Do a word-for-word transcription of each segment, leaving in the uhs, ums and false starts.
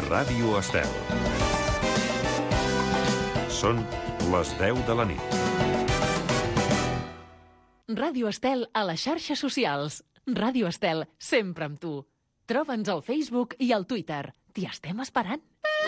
Ràdio Estel. Són les deu de la nit. Ràdio Estel a les xarxes socials. Ràdio Estel, sempre amb tu. Troba'ns al Facebook i al Twitter. T'hi estem esperant.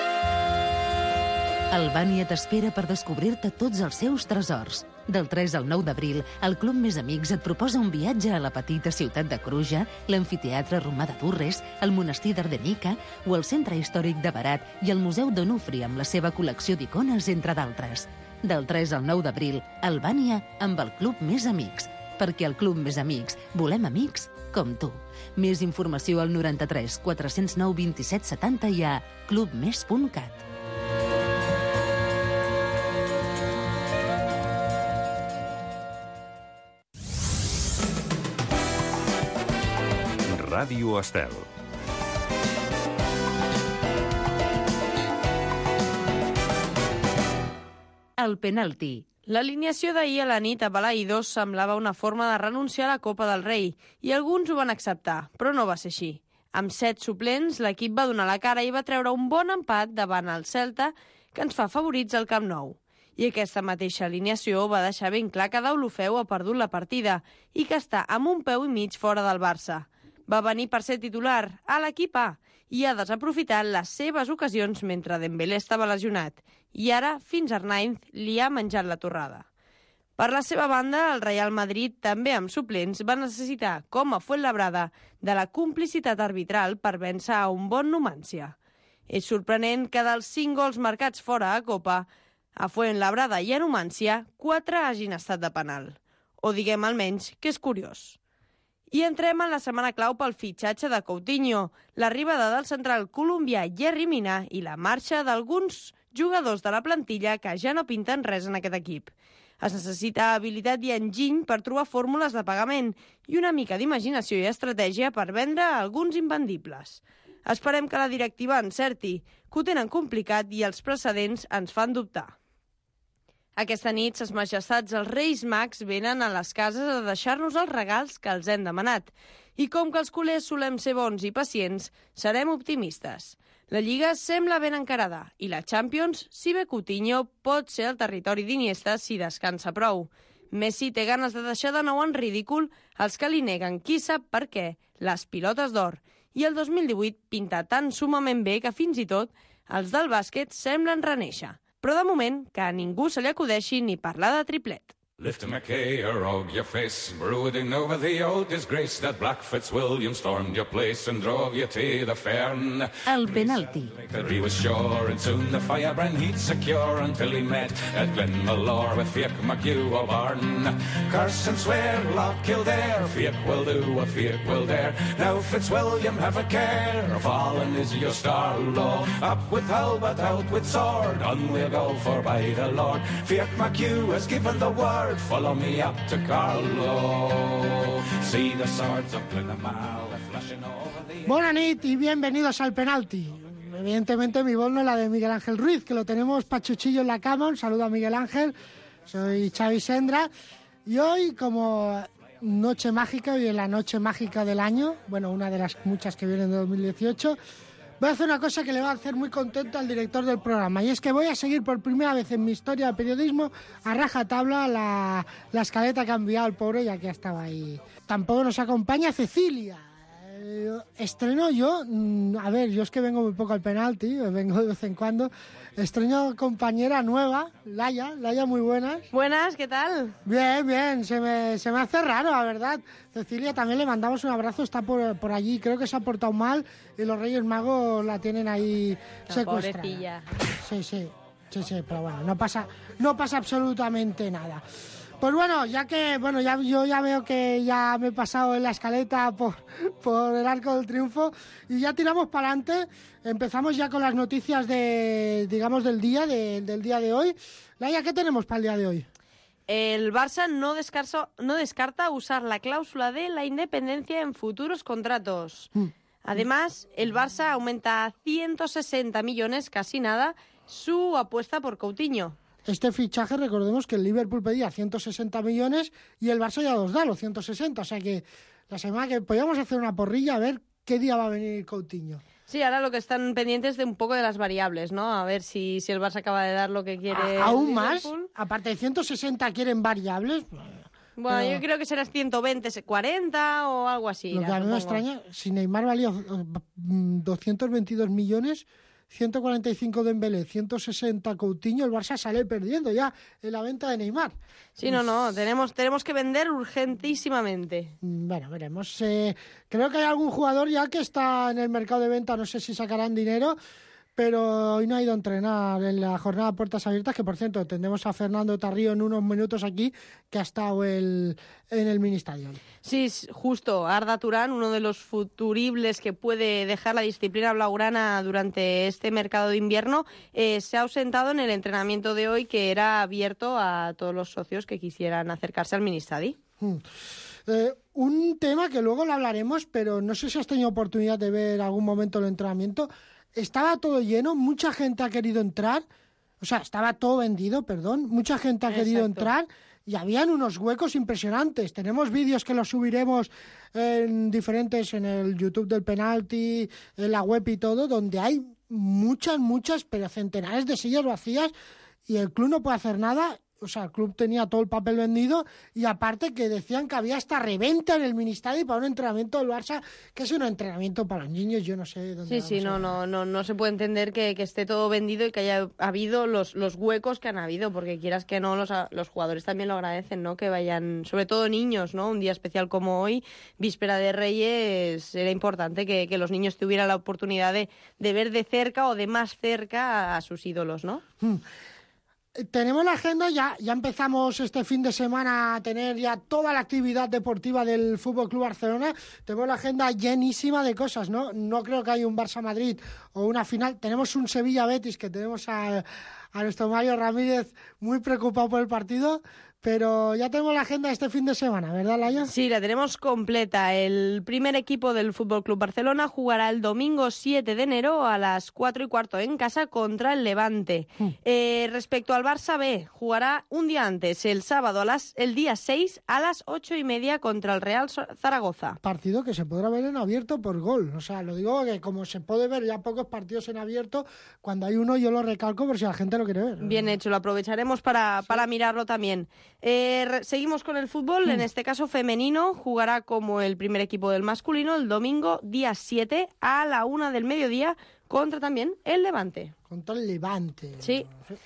Albània t'espera per descobrir-te tots els seus tresors. Del tres al nou d'abril, el Club Més Amics et proposa un viatge a la petita ciutat de Cruja, l'amfiteatre romà de Durres, el monestir d'Ardenica o el centre històric de Berat i el Museu d'Onufri amb la seva col·lecció d'icones, entre d'altres. Del tres al nou d'abril, Albània amb el Club Més Amics. Perquè al Club Més Amics volem amics com tu. Més informació al noranta-tres quatre-cents nou vint-i-set setanta i a clubmes punt cat. Ràdio Estel. El penalti. L'alineació d'ahir a la nit a Balaïdos semblava una forma de renunciar a la Copa del Rei i alguns ho van acceptar, però no va ser així. Amb set suplents, l'equip va donar la cara i va treure un bon empat davant el Celta que ens fa favorits al Camp Nou. I aquesta mateixa alineació va deixar ben clar que Deulofeu ha perdut la partida i que està amb un peu i mig fora del Barça. Va venir per ser titular a l'equip A i ha desaprofitat les seves ocasions mentre Dembélé estava lesionat. I ara, fins Arnaiz li ha menjat la torrada. Per la seva banda, el Real Madrid, també amb suplents, va necessitar, com a Fuenlabrada, de la complicitat arbitral per vèncer a un bon Numancia. És sorprenent que dels cinc gols marcats fora a Copa, a Fuenlabrada i a Numancia, quatre hagin estat de penal. O diguem almenys que és curiós. I entrem en la setmana clau pel fitxatge de Coutinho, l'arribada del central colombià Yerry Mina i la marxa d'alguns jugadors de la plantilla que ja no pinten res en aquest equip. Es necessita habilitat i enginy per trobar fórmules de pagament i una mica d'imaginació i estratègia per vendre alguns invendibles. Esperem que la directiva encerti, que ho tenen complicat i els precedents ens fan dubtar. Aquesta nit, ses majestats els Reis Mags venen a les cases a deixar-nos els regals que els hem demanat. I com que els culers solem ser bons i pacients, serem optimistes. La Lliga sembla ben encarada i la Champions, si bé Coutinho, pot ser el territori d'Iniesta si descansa prou. Messi té ganes de deixar de nou en ridícul els que li neguen qui sap per què les pilotes d'or. I el dos mil divuit pinta tan sumament bé que fins i tot els del bàsquet semblen renéixer. Però de moment que a ningú se li acudeixi ni parlar de triplet. Lift a McKay or og your face, brooding over the old disgrace that Black Fitzwilliam stormed your place and drove you to the fern. El penalti. He was sure and soon the firebrand he'd secure until he met at Glenmalure with Fiach McHugh O'Barn. Curse and swear, Loch Kildare, Fiach will do what Fiach will dare. Now Fitzwilliam have a care, fallen is your star, Lord. Up with halbert, out with sword, on we'll go for by the Lord. Fiach McHugh has given the word. Follow me up to Carlo. See the swords of Glenamale flashing over the... Buena nit y bienvenidos al penalti. Evidentemente mi voz no es la de Miguel Ángel Ruiz, que lo tenemos pachuchillo en la cama. Un saludo a Miguel Ángel. Soy Xavi Sendra. Y hoy, como noche mágica, hoy es la noche mágica del año, bueno, una de las muchas que vienen de dos mil dieciocho, voy a hacer una cosa que le va a hacer muy contento al director del programa, y es que voy a seguir por primera vez en mi historia de periodismo a rajatabla la, la escaleta que ha enviado el pobre, ya que estaba ahí. Tampoco nos acompaña Cecilia. Eh, estreno yo, a ver, yo es que vengo muy poco al penalti, vengo de vez en cuando. Estreno compañera nueva, Laia, Laia, muy buenas. Buenas, ¿qué tal? Bien, bien, se me, se me hace raro, la verdad. Cecilia, también le mandamos un abrazo, está por, por allí, creo que se ha portado mal y los Reyes Magos la tienen ahí La secuestrada. pobrecilla. Sí, sí, sí, sí, pero bueno, no pasa, no pasa absolutamente nada. Pues bueno, ya que, bueno, ya yo ya veo que ya me he pasado en la escaleta por, por el Arco del Triunfo y ya tiramos para adelante. Empezamos ya con las noticias de, digamos, del día, de, del día de hoy. Laia, ¿qué tenemos para el día de hoy? El Barça no descarta, no descarta usar la cláusula de la independencia en futuros contratos. Mm. Además, el Barça aumenta a ciento sesenta millones, casi nada, su apuesta por Coutinho. Este fichaje, recordemos que el Liverpool pedía ciento sesenta millones y el Barça ya los da, los ciento sesenta. O sea que la semana que podíamos hacer una porrilla a ver qué día va a venir Coutinho. Sí, ahora lo que están pendientes de un poco de las variables, ¿no? A ver si, si el Barça acaba de dar lo que quiere. A, aún más, aparte de ciento sesenta quieren variables. Bueno, pero yo creo que serán ciento veinte, cuarenta o algo así. Lo que a mí me extraña, si Neymar valía doscientos veintidós millones, ciento cuarenta y cinco Dembélé, ciento sesenta Coutinho, el Barça sale perdiendo ya en la venta de Neymar. Sí, no, no, tenemos, tenemos que vender urgentísimamente. Bueno, veremos. Eh, creo que hay algún jugador ya que está en el mercado de venta, no sé si sacarán dinero, pero hoy no ha ido a entrenar en la jornada de puertas abiertas, que por cierto tendremos a Fernando Tarrío en unos minutos aquí, que ha estado el, en el Ministadion. Sí, justo, Arda Turán, uno de los futuribles que puede dejar la disciplina blaugrana durante este mercado de invierno, eh, se ha ausentado en el entrenamiento de hoy, que era abierto a todos los socios que quisieran acercarse al Ministadi. Hmm. Eh, un tema que luego lo hablaremos, pero no sé si has tenido oportunidad de ver algún momento el entrenamiento. Estaba todo lleno, mucha gente ha querido entrar, o sea, estaba todo vendido, perdón, mucha gente ha querido Exacto. entrar y habían unos huecos impresionantes. Tenemos vídeos que los subiremos en diferentes, en el YouTube del Penalti, en la web y todo, donde hay muchas, muchas, pero centenares de sillas vacías y el club no puede hacer nada. O sea, el club tenía todo el papel vendido y aparte que decían que había hasta reventa en el Ministadi para un entrenamiento del Barça, que es un entrenamiento para los niños, yo no sé dónde Sí, sí, no, vamos a- no, no, no se puede entender que, que esté todo vendido y que haya habido los, los huecos que han habido, porque quieras que no, los, los jugadores también lo agradecen, ¿no? Que vayan, sobre todo niños, ¿no? Un día especial como hoy, víspera de Reyes, era importante que, que los niños tuvieran la oportunidad de, de ver de cerca o de más cerca a, a sus ídolos, ¿no? Hmm. Tenemos la agenda, ya, ya empezamos este fin de semana a tener ya toda la actividad deportiva del F C Barcelona. Tenemos la agenda llenísima de cosas, ¿no? No creo que haya un Barça-Madrid o una final. Tenemos un Sevilla-Betis que tenemos a, a nuestro Mario Ramírez muy preocupado por el partido, pero ya tenemos la agenda este fin de semana, ¿verdad, Laia? Sí, la tenemos completa. El primer equipo del F C Barcelona jugará el domingo siete de enero a las cuatro y cuarto en casa contra el Levante. Mm. Eh, respecto al Barça B, jugará un día antes, el sábado, a las, el día seis a las ocho y media contra el Real Zaragoza. Partido que se podrá ver en abierto por gol. O sea, lo digo que como se puede ver ya pocos partidos en abierto, cuando hay uno yo lo recalco por si la gente lo quiere ver. Bien hecho, lo aprovecharemos para, sí. para mirarlo también. Eh, re- seguimos con el fútbol, mm. en este caso femenino, jugará como el primer equipo del masculino el domingo día siete a la una del mediodía contra también el Levante. Contra el Levante. Sí.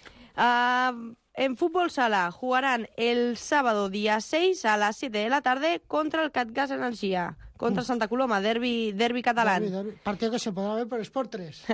Uh, en fútbol sala jugarán el sábado día seis a las siete de la tarde contra el Catgas Energia, contra mm. Santa Coloma, derbi, derbi catalán. Derbi, derbi. Partido que se podrá ver por Sport tres.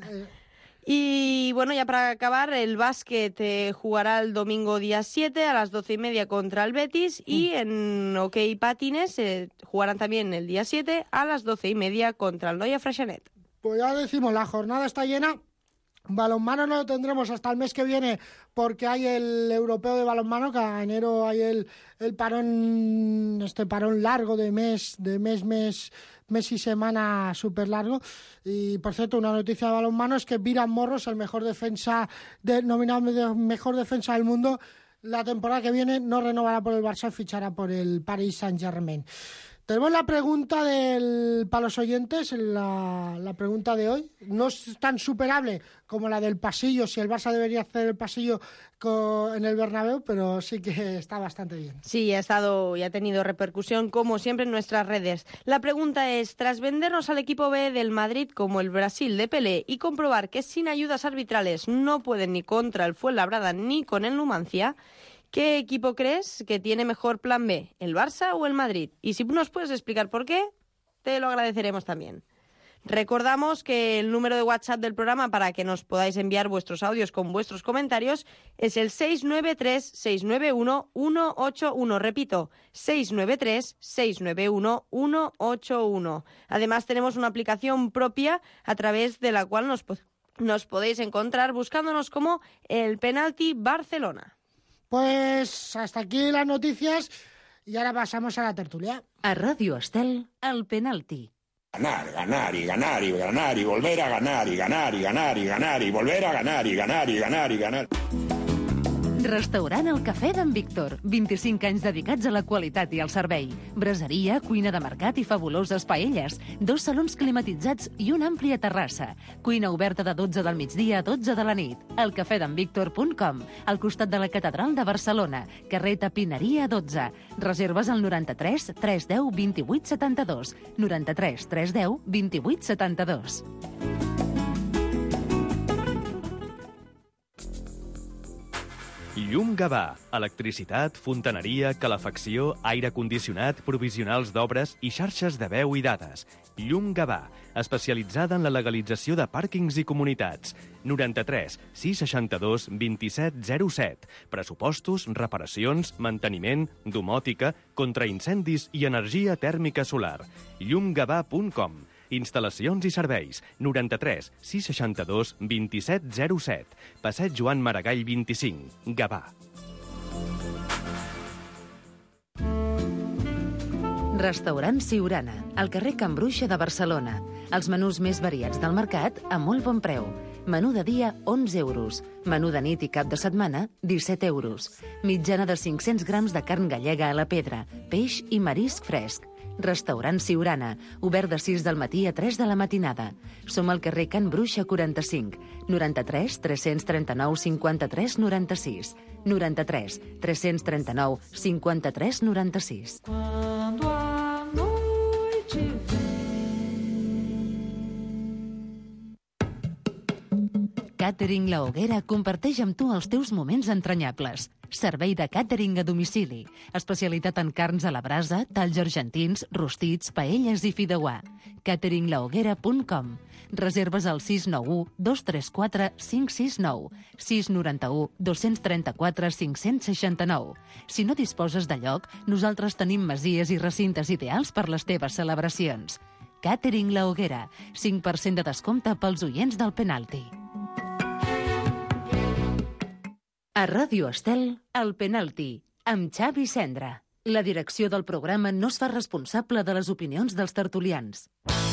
Y bueno, ya para acabar, el básquet eh, jugará el domingo día siete a las doce y media contra el Betis y mm. en hockey patines eh, jugarán también el día siete a las doce y media contra el Noia Freixenet. Pues ya decimos, la jornada está llena. Balonmano no lo tendremos hasta el mes que viene porque hay el europeo de balonmano, que a enero hay el, el parón, este parón largo de mes, de mes, mes, mes y semana súper largo. Y por cierto, una noticia de balonmano es que Viran Morros, el mejor defensa, de, nominado de mejor defensa del mundo, la temporada que viene no renovará por el Barça, fichará por el Paris Saint-Germain. Tenemos la pregunta del, para los oyentes, la, la pregunta de hoy. No es tan superable como la del pasillo, si el Barça debería hacer el pasillo con, en el Bernabéu, pero sí que está bastante bien. Sí, ha estado y ha tenido repercusión, como siempre, en nuestras redes. La pregunta es, tras vendernos al equipo B del Madrid como el Brasil de Pelé y comprobar que sin ayudas arbitrales no pueden ni contra el Fuenlabrada ni con el Numancia, ¿qué equipo crees que tiene mejor plan B, el Barça o el Madrid? Y si nos puedes explicar por qué, te lo agradeceremos también. Recordamos que el número de WhatsApp del programa para que nos podáis enviar vuestros audios con vuestros comentarios es el seis nueve tres, seis nueve uno, uno ocho uno. Repito, seis nueve tres, seis nueve uno, uno ocho uno. Además tenemos una aplicación propia a través de la cual nos, nos podéis encontrar buscándonos como El Penalti Barcelona. Pues hasta aquí las noticias y ahora pasamos a la tertulia. A Radio Estel, El Penalti. Ganar, ganar y ganar y ganar y volver a ganar y ganar y ganar y ganar y volver a ganar y ganar y ganar y ganar. Restaurant El Cafè d'en Víctor. vint-i-cinc anys dedicats a la qualitat i al servei. Braseria, cuina de mercat i fabuloses paelles. Dos salons climatitzats i una àmplia terrassa. Cuina oberta de dotze del migdia a dotze de la nit. elcafedenvictor punt com, al costat de la Catedral de Barcelona. Carrer Tapineria dotze. Reserves al noranta-tres tres deu vint-i-vuit setanta-dos. noranta-tres tres deu vint-i-vuit setanta-dos. Llum Gavà. Electricitat, fontaneria, calefacció, aire condicionat, provisionals d'obres i xarxes de veu i dades. Llum Gavà, especialitzada en la legalització de pàrquings i comunitats. noranta-tres sis seixanta-dos vint-i-set zero set. Pressupostos, reparacions, manteniment, domòtica, contraincendis i energia tèrmica solar. llum gavà punt com. Instal·lacions i serveis. noranta-tres sis seixanta-dos vint-i-set zero set. Passeig Joan Maragall vint-i-cinc. Gavà. Restaurant Siurana, al carrer Can Bruixa de Barcelona. Els menús més variats del mercat a molt bon preu. Menú de dia, onze euros. Menú de nit i cap de setmana, disset euros. Mitjana de cinc-cents grams de carn gallega a la pedra, peix i marisc fresc. Restaurant Siurana, obert de sis del matí a tres de la matinada. Som al carrer Can Bruixa quaranta-cinc, noranta-tres tres trenta-nou cinquanta-tres noranta-sis, noranta-tres tres trenta-nou cinquanta-tres noranta-sis. Quando a noite Càtering La Hoguera comparteix amb tu els teus moments entranyables. Servei de càtering a domicili. Especialitat en carns a la brasa, talls argentins, rostits, paelles i fideuà. càtering la hoguera punt com. Reserves al sis nou u dos tres quatre cinc sis nou, sis nou u dos tres quatre cinc sis nou. Si no disposes de lloc, nosaltres tenim masies i recintes ideals per les teves celebracions. Càtering La Hoguera, cinc per cent de descompte pels oients del penalti. A Ràdio Estel, El Penalti, amb Xavi Cendra. La direcció del programa no es fa responsable de les opinions dels tertulians.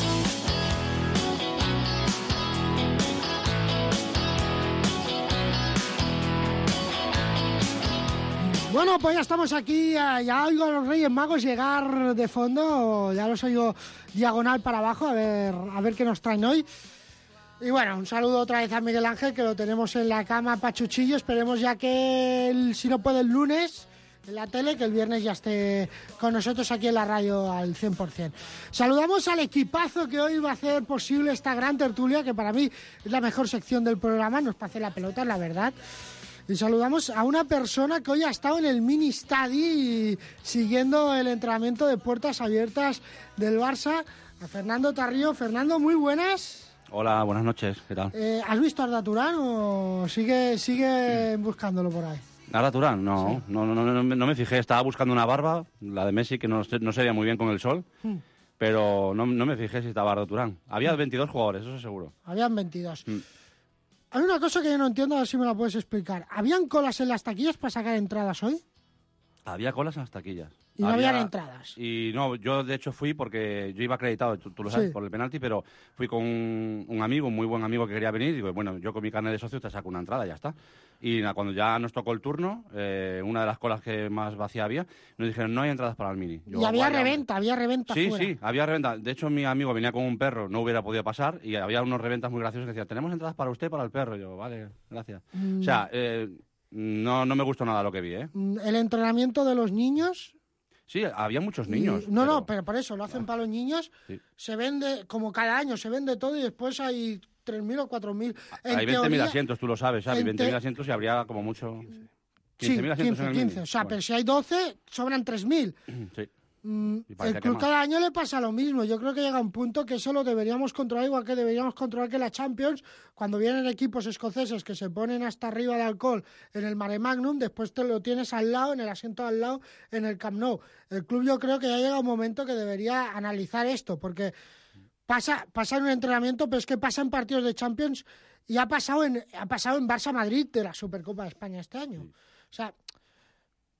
Bueno, pues ya estamos aquí, ya oigo a los Reyes Magos llegar de fondo, ya los oigo diagonal para abajo, a ver, a ver qué nos traen hoy. Y bueno, un saludo otra vez a Miguel Ángel, que lo tenemos en la cama pachuchillo. Esperemos ya que, el, si no puede el lunes, en la tele, que el viernes ya esté con nosotros aquí en la radio al cien por ciento. Saludamos al equipazo que hoy va a hacer posible esta gran tertulia, que para mí es la mejor sección del programa, nos pase la pelota, la verdad. Y saludamos a una persona que hoy ha estado en el mini stadi siguiendo el entrenamiento de puertas abiertas del Barça, a Fernando Tarrío. Fernando, muy buenas. Hola, buenas noches, ¿qué tal? Eh, ¿Has visto a Arda Turán o sigue, sigue buscándolo por ahí? ¿Arda Turán? No, Sí. no, no, no, no, no me fijé, estaba buscando una barba, la de Messi, que no, se- no se veía muy bien con el sol, Hmm. pero no, no me fijé si estaba Arda Turán. Había veintidós jugadores, eso seguro. Habían veintidós. Mm. Hay una cosa que yo no entiendo, a ver si me la puedes explicar. ¿Habían colas en las taquillas para sacar entradas hoy? Había colas en las taquillas. Y no Había- habían entradas. Y no, yo de hecho fui porque yo iba acreditado, tú, tú lo sabes, Sí. por el penalti, pero fui con un, un amigo, un muy buen amigo que quería venir, y digo, bueno, yo con mi carnet de socio te saco una entrada, ya está. Y nada, cuando ya nos tocó el turno, eh, una de las colas que más vacía había, nos dijeron, no hay entradas para el mini. Yo, y había "Vaya, reventa, había reventa Sí, fuera. sí, había reventa. De hecho, mi amigo venía con un perro, no hubiera podido pasar, y había unos reventas muy graciosos que decían, tenemos entradas para usted y para el perro. Y yo, vale, gracias. Mm. O sea, eh, no, no me gustó nada lo que vi, ¿eh? Mm, El entrenamiento de los niños... Sí, había muchos y- niños. No, pero- no, pero por eso lo hacen para los niños. Sí. Se vende, como cada año, se vende todo y después hay tres mil o cuatro mil. En Hay veinte mil teoría- asientos, tú lo sabes, ¿sabes? en veinte mil te- asientos y habría como mucho... Sí, quince mil asientos quince, en el quince. mini. O sea, Bueno, pero si hay doce, sobran tres mil. sí. Mm, Y parece el que club más. cada año le pasa lo mismo. Yo creo que llega un punto que eso lo deberíamos controlar, igual que deberíamos controlar que la Champions, cuando vienen equipos escoceses que se ponen hasta arriba de alcohol en el Mare Magnum, después te lo tienes al lado, en el asiento al lado, en el Camp Nou. El club yo creo que ya llega un momento que debería analizar esto, porque pasa, pasa en un entrenamiento, pero es que pasa en partidos de Champions y ha pasado en, ha pasado en Barça-Madrid de la Supercopa de España este año. O sea,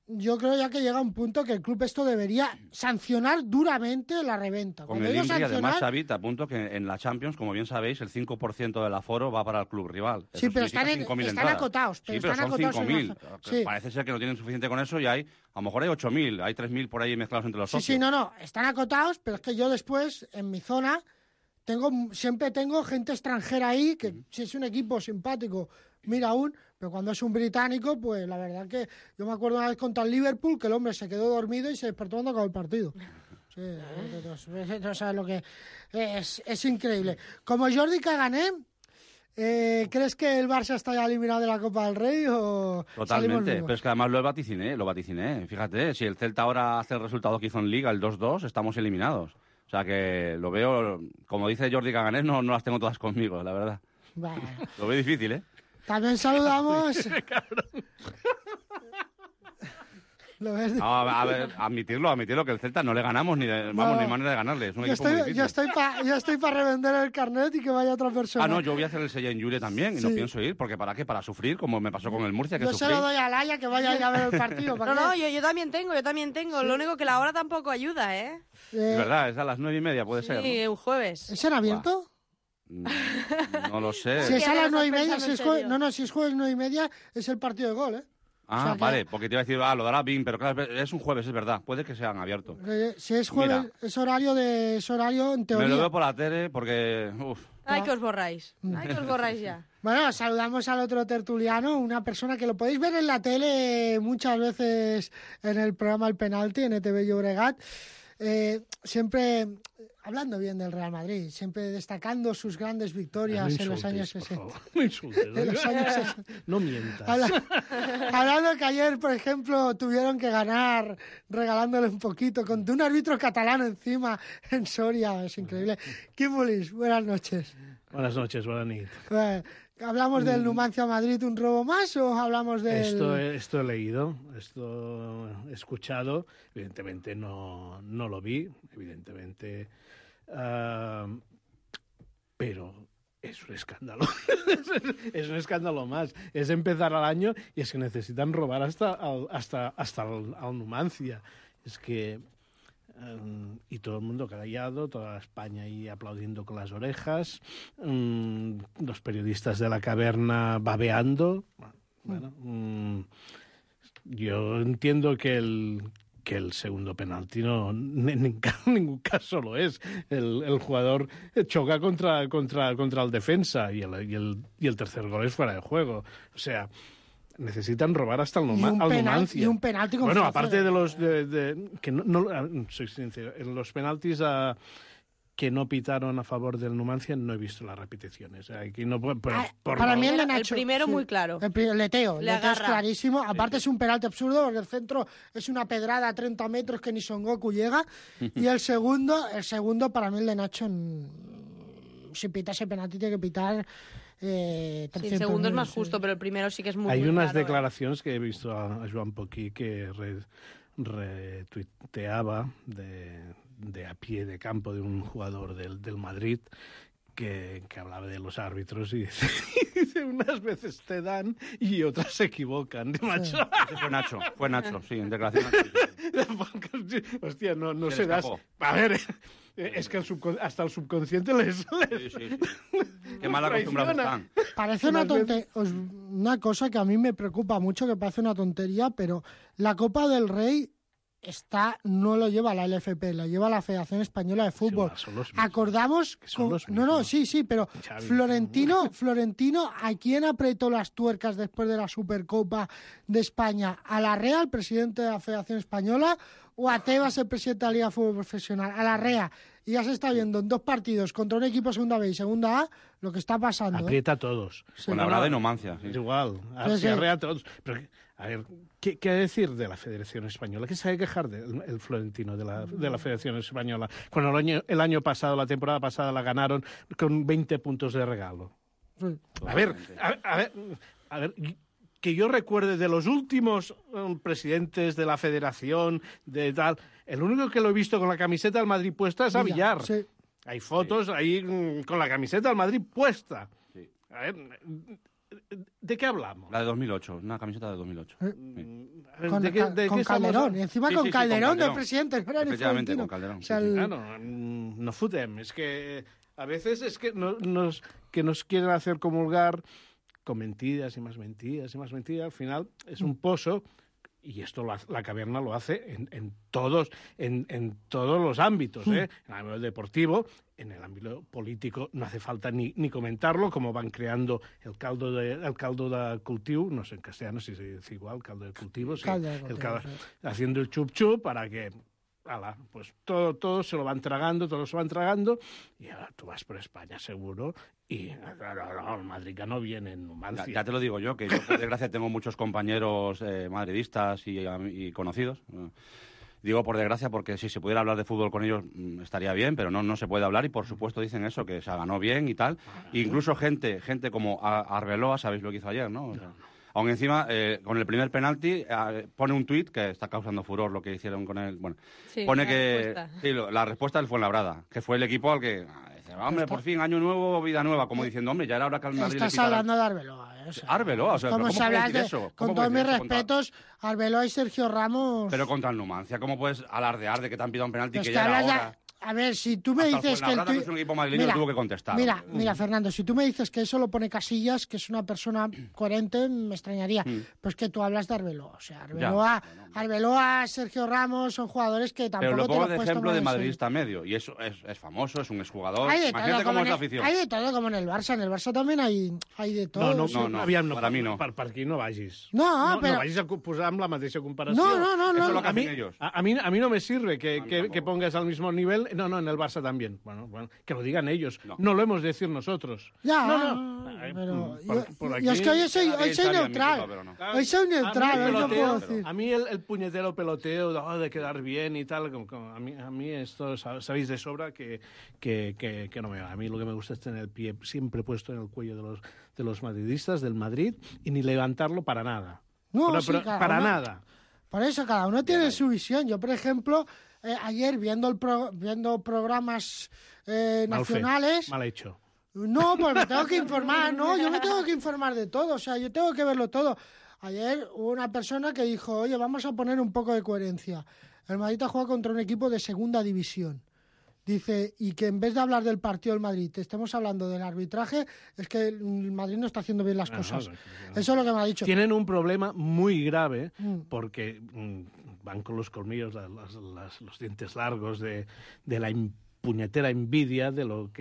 yo creo ya que llega un punto que el club esto debería sancionar duramente la reventa. Con Cuando el digo Inri, sancionar- además, Xavi, te apunto que en la Champions, como bien sabéis, el cinco por ciento del aforo va para el club rival. Sí, Eso pero significa están en- cinco mil están entradas. acotados, pero Sí, pero están son acotados en cinco mil. la- sí. Parece ser que no tienen suficiente con eso y hay, a lo mejor hay ocho mil, hay tres mil por ahí mezclados entre los Sí, socios. sí, no, no, están acotados, pero es que yo después, en mi zona, tengo siempre tengo gente extranjera ahí, que si es un equipo simpático, mira aún, pero cuando es un británico, pues la verdad que yo me acuerdo una vez contra el Liverpool que el hombre se quedó dormido y se despertó cuando acabó el partido. Sí, no sabes lo que es, es increíble. Como Jordi Cagané, eh, ¿crees que el Barça está ya eliminado de la Copa del Rey o salimos Totalmente, vivos? pero es que además lo vaticiné, lo vaticiné. Fíjate, si el Celta ahora hace el resultado que hizo en Liga, el dos dos, estamos eliminados. O sea que lo veo, como dice Jordi Cagané, no, no las tengo todas conmigo, la verdad. Bueno. Lo veo difícil, ¿eh? También saludamos... ¿Lo ves? No, a, a ver, admitirlo, admitirlo, que el Celta no le ganamos ni de, vamos, No. ni manera de ganarle. Es un Yo equipo muy estoy, difícil. yo estoy para yo estoy pa revender el carnet y que vaya otra persona. Ah, no, yo voy a hacer el sello en Jure también y no Sí. pienso ir, porque ¿para qué? Para sufrir, como me pasó con el Murcia, que Yo se sufrí. lo doy a Laia que vaya a ir a ver el partido. ¿para No, qué? no, yo, yo también tengo, yo también tengo. Lo único que la hora tampoco ayuda, ¿eh? Es verdad, es a las nueve y media, puede ser. Sí, un jueves. ¿Es en abierto? ¿no? No lo sé. Si es a ¿Qué las me nueve y estás media, pensando si es en jue- serio? no, no, si es jueves nueve y media, es el partido de gol, ¿eh? Ah, O sea que- vale, porque te iba a decir, ah, lo dará B I M, pero claro, es un jueves, es verdad. Puede que sean abiertos. Eh, Si es jueves, Mira. es horario de es horario en Me teoría. lo veo por la tele porque, uf, Ay, que os borráis. Ay, que os borráis ya. Bueno, saludamos al otro tertuliano, una persona que lo podéis ver en la tele muchas veces en el programa El Penalti, en E T V Llobregat. Eh, siempre hablando bien del Real Madrid, siempre destacando sus grandes victorias No en los años insultes, por sesenta. favor. No insultes. En los años sesenta. No mientas. Habla- hablando que ayer, por ejemplo, tuvieron que ganar regalándole un poquito con un árbitro catalán encima en Soria, es increíble. Kim Bullis, buenas noches. Buenas noches, buenas nit. Eh, ¿Hablamos Mm. del Numancia Madrid un robo más o hablamos del...? Esto, he- esto he leído, esto he escuchado, evidentemente no, no lo vi, evidentemente, ah, pero es un escándalo, es un escándalo más, es empezar al año y es que necesitan robar hasta al, hasta, hasta al, al Numancia, es que... Um, y todo el mundo callado, toda España ahí aplaudiendo con las orejas, um, los periodistas de la caverna babeando. Bueno, um, yo entiendo que el, que el segundo penalti no, en ningún ca- en ningún caso lo es. El, el jugador choca contra, contra, contra el defensa y el, y, el, y el tercer gol es fuera de juego. O sea... Necesitan robar hasta el Y Numa- un al penal- Numancia. y un penalti con Bueno, fuerza aparte de- de los... De, de- que no, no- ah, soy sincero, en los penaltis ah, que no pitaron a favor del Numancia no he visto las repeticiones. Aquí no, puedo- pero Ah, por para no- mí el de El Nacho. primero muy claro. El, pri- el leteo, el Le leteo es agarra. clarísimo. Aparte es un penalti absurdo porque el centro es una pedrada a treinta metros que ni Son Goku llega. Y el segundo, el segundo para mí el de Nacho, mm, si pita ese penalti tiene que pitar... Eh, Sí, el trescientos segundo es mil, más sí. justo, pero el primero sí que es muy, Hay muy unas claro, ¿eh? declaraciones que he visto a, a Joan Poquí que re- retuiteaba de, de a pie de campo de un jugador del, del Madrid que, que hablaba de los árbitros y dice, y dice, unas veces te dan y otras se equivocan. Macho. ese fue Nacho, fue Nacho, sí, en declaración. Hostia, no, no Se se le das. escapó. A ver, eh, es que el subcon- hasta el subconsciente les. les- Sí, sí, sí. Qué mal acostumbrados traiciona. están. Parece una, Unas tonte- os- una cosa que a mí me preocupa mucho, que parece una tontería, pero la Copa del Rey está no lo lleva la L F P, la lleva la Federación Española de Fútbol. son los mismos. Acordamos son con- los no, no, mismos. sí, sí, pero Xavi. Florentino, Florentino, ¿a quién apretó las tuercas después de la Supercopa de España? ¿A la Real, presidente de la Federación Española, o a Tebas, el presidente de la Liga de Fútbol Profesional? A la Rea. Y ya se está viendo en dos partidos contra un equipo segunda B y segunda A lo que está pasando. ¿eh? Aprieta a todos. Con la verdad de Numancia. Sí. Es igual, Sí, se sí. arrea a todos. Pero, a ver, ¿qué, qué decir de la Federación Española? ¿Qué se ha de quejar del el Florentino de la, de la Federación Española? Cuando el año, el año pasado, la temporada pasada, la ganaron con veinte puntos de regalo. Sí. A ver, a, a ver, a ver, que yo recuerde de los últimos um, presidentes de la Federación, de tal, el único que lo he visto con la camiseta del Madrid puesta es a Villar, Villar. sí. Hay fotos ahí mm, con la camiseta del Madrid puesta. Sí. A ver, ¿De qué hablamos? La de dos mil ocho, una camiseta de dos mil ocho. Eh, Sí. Con, ¿De qué- de con qué estamos Calderón, hablando? y encima Sí, con, sí, sí, con Calderón de Calderón. presidente, no era ni Efectivamente, Florentino. con Calderón, O sea, sí, el- Claro, mm, no fotem. Es que a veces es que no- nos, que nos quieren hacer comulgar con mentiras y más mentiras y más mentiras. Al final es un pozo, y esto lo hace- la caverna lo hace en, en todos en, en todos los ámbitos, ¿eh? En el ámbito deportivo, en el ámbito político no hace falta ni, ni comentarlo, como van creando el caldo de el caldo de cultivo, no sé en castellano si se dice igual, caldo de cultivo, sí, Caldo de el cultivo, caldo- sí. haciendo el chup chup para que ala, pues todo, todo se lo van tragando, todo se van tragando, y ahora tú vas por España seguro, y claro, no, el Madrid ya no viene en Ya, Numancia. ya te lo digo yo, que yo por desgracia tengo muchos compañeros eh, madridistas y, y conocidos. Eh, Digo por desgracia porque si se pudiera hablar de fútbol con ellos mm, estaría bien, pero no, no se puede hablar y por supuesto dicen eso, que se ganó bien y tal. Incluso gente gente como A- Arbeloa, sabéis lo que hizo ayer, ¿no? O sea, aún encima, eh, con el primer penalti, eh, pone un tuit que está causando furor lo que hicieron con él. Bueno, Sí, pone la que respuesta. sí, lo- la respuesta del Fuenlabrada, que fue el equipo al que ah, dice, hombre, por fin, año nuevo, vida nueva, como diciendo, hombre, ya era hora que al Madrid le Estás pitara- hablando de Arbeloa. ¿eh? O sea, Arbeloa, o sea, ¿cómo ¿pero se cómo habla puedes decir de- eso? Con ¿Cómo todos puedes mis decir eso contra- respetos, Arbeloa y Sergio Ramos... Pero contra el Numancia, ¿cómo puedes alardear de que te han pidado un penalti Pues que que ya era hablas hora? ya- A ver, si tú me Hasta el dices que el Fuenlabrada, que tuit- es un equipo madrileño, lo tuvo que contestar. Mira, mira, Fernando, si tú me dices que eso lo pone Casillas, que es una persona coherente, me extrañaría. Mm. Pues que tú hablas de Arbeloa. O sea, Arbeloa, Arbeloa, Sergio Ramos son jugadores que tampoco Pero lo te pongo los de puedes ejemplo tomar de en serio. madridista medio. Y eso es, es famoso, es un exjugador. Hay de, Imagínate todo, cómo como es la en el, afición. hay de todo como en el Barça. En el Barça también hay, hay de todo. No, no, o sea. no, no, aviam, no, para mí no. Per, per aquí no vagis. No, no, pero- no vagis a co- posar amb la mateixa comparació. No, no, no, Eso no. es lo que A mí, hacen ellos. a, a mí, a mí no me sirve que, A mí que, tampoco. que pongas al mismo nivel. No, no, en el Barça también. Bueno, bueno, que lo digan ellos. No. No, lo hemos de decir nosotros. Ya, no, no. Ay, pero mm, yo, por- por yo es aquí- que hoy soy, Queda hoy bien soy Xavi en mi neutral. equipo, pero no. Hoy soy A mí neutral, el hoy no peloteo- puedo decir. A mí el, el puñetero peloteo oh, de quedar bien y tal, como- como a, mí, a mí esto sab- sabéis de sobra que, que, que, que no me va. A mí lo que me gusta es tener el pie siempre puesto en el cuello de los, de los madridistas, del Madrid, y ni levantarlo para nada. No, Pero- sí, pero cada para uno- nada. Por eso, cada uno tiene su visión. Yo, por ejemplo, eh, ayer viendo el pro- viendo programas eh, Mal fe, nacionales... mal hecho. No, pues me tengo que informar, no, yo me tengo que informar de todo, o sea, yo tengo que verlo todo. Ayer hubo una persona que dijo, oye, vamos a poner un poco de coherencia. El Madrid ha jugado contra un equipo de segunda división. Dice, y que en vez de hablar del partido del Madrid, estemos hablando del arbitraje, es que el Madrid no está haciendo bien las Ah, cosas. no, no, no. Eso es lo que me ha dicho. Tienen un problema muy grave Mm. porque mm, van con los colmillos, las- las- las- los dientes largos de, de la im- puñetera envidia de lo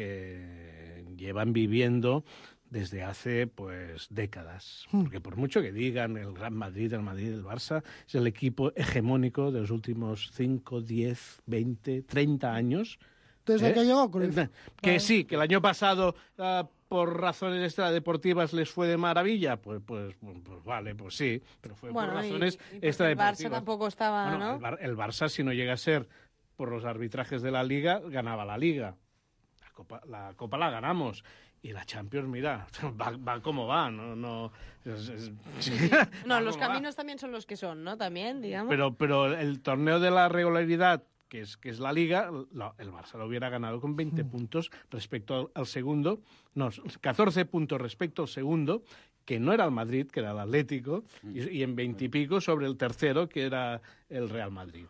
que llevan viviendo desde hace pues décadas. Mm. Porque por mucho que digan el Gran Madrid, el Madrid, el Barça, es el equipo hegemónico de los últimos cinco, diez, veinte, treinta años. Desde ¿Eh? que llegó Cruyff. Eh, Que Vale. sí, que el año pasado ah, por razones extradeportivas les fue de maravilla, pues, pues, pues, pues vale, pues sí, pero fue Bueno, por y- razones y porque el extradeportivas. Barça tampoco estaba, Bueno, ¿no? el, Bar- el Barça, si no llega a ser por los arbitrajes de la Liga, ganaba la Liga. La Copa la, Copa la ganamos. Y la Champions, mira, va, va como va, no... no es- es- No, va los como va. caminos también son los que son, ¿no? También, digamos. Pero, pero el torneo de la regularidad, que es, que es la Liga, la- el Barça lo hubiera ganado con veinte puntos respecto al, al segundo, no, catorce puntos respecto al segundo, que no era el Madrid, que era el Atlético, y, y en veinte y pico sobre el tercero, que era el Real Madrid.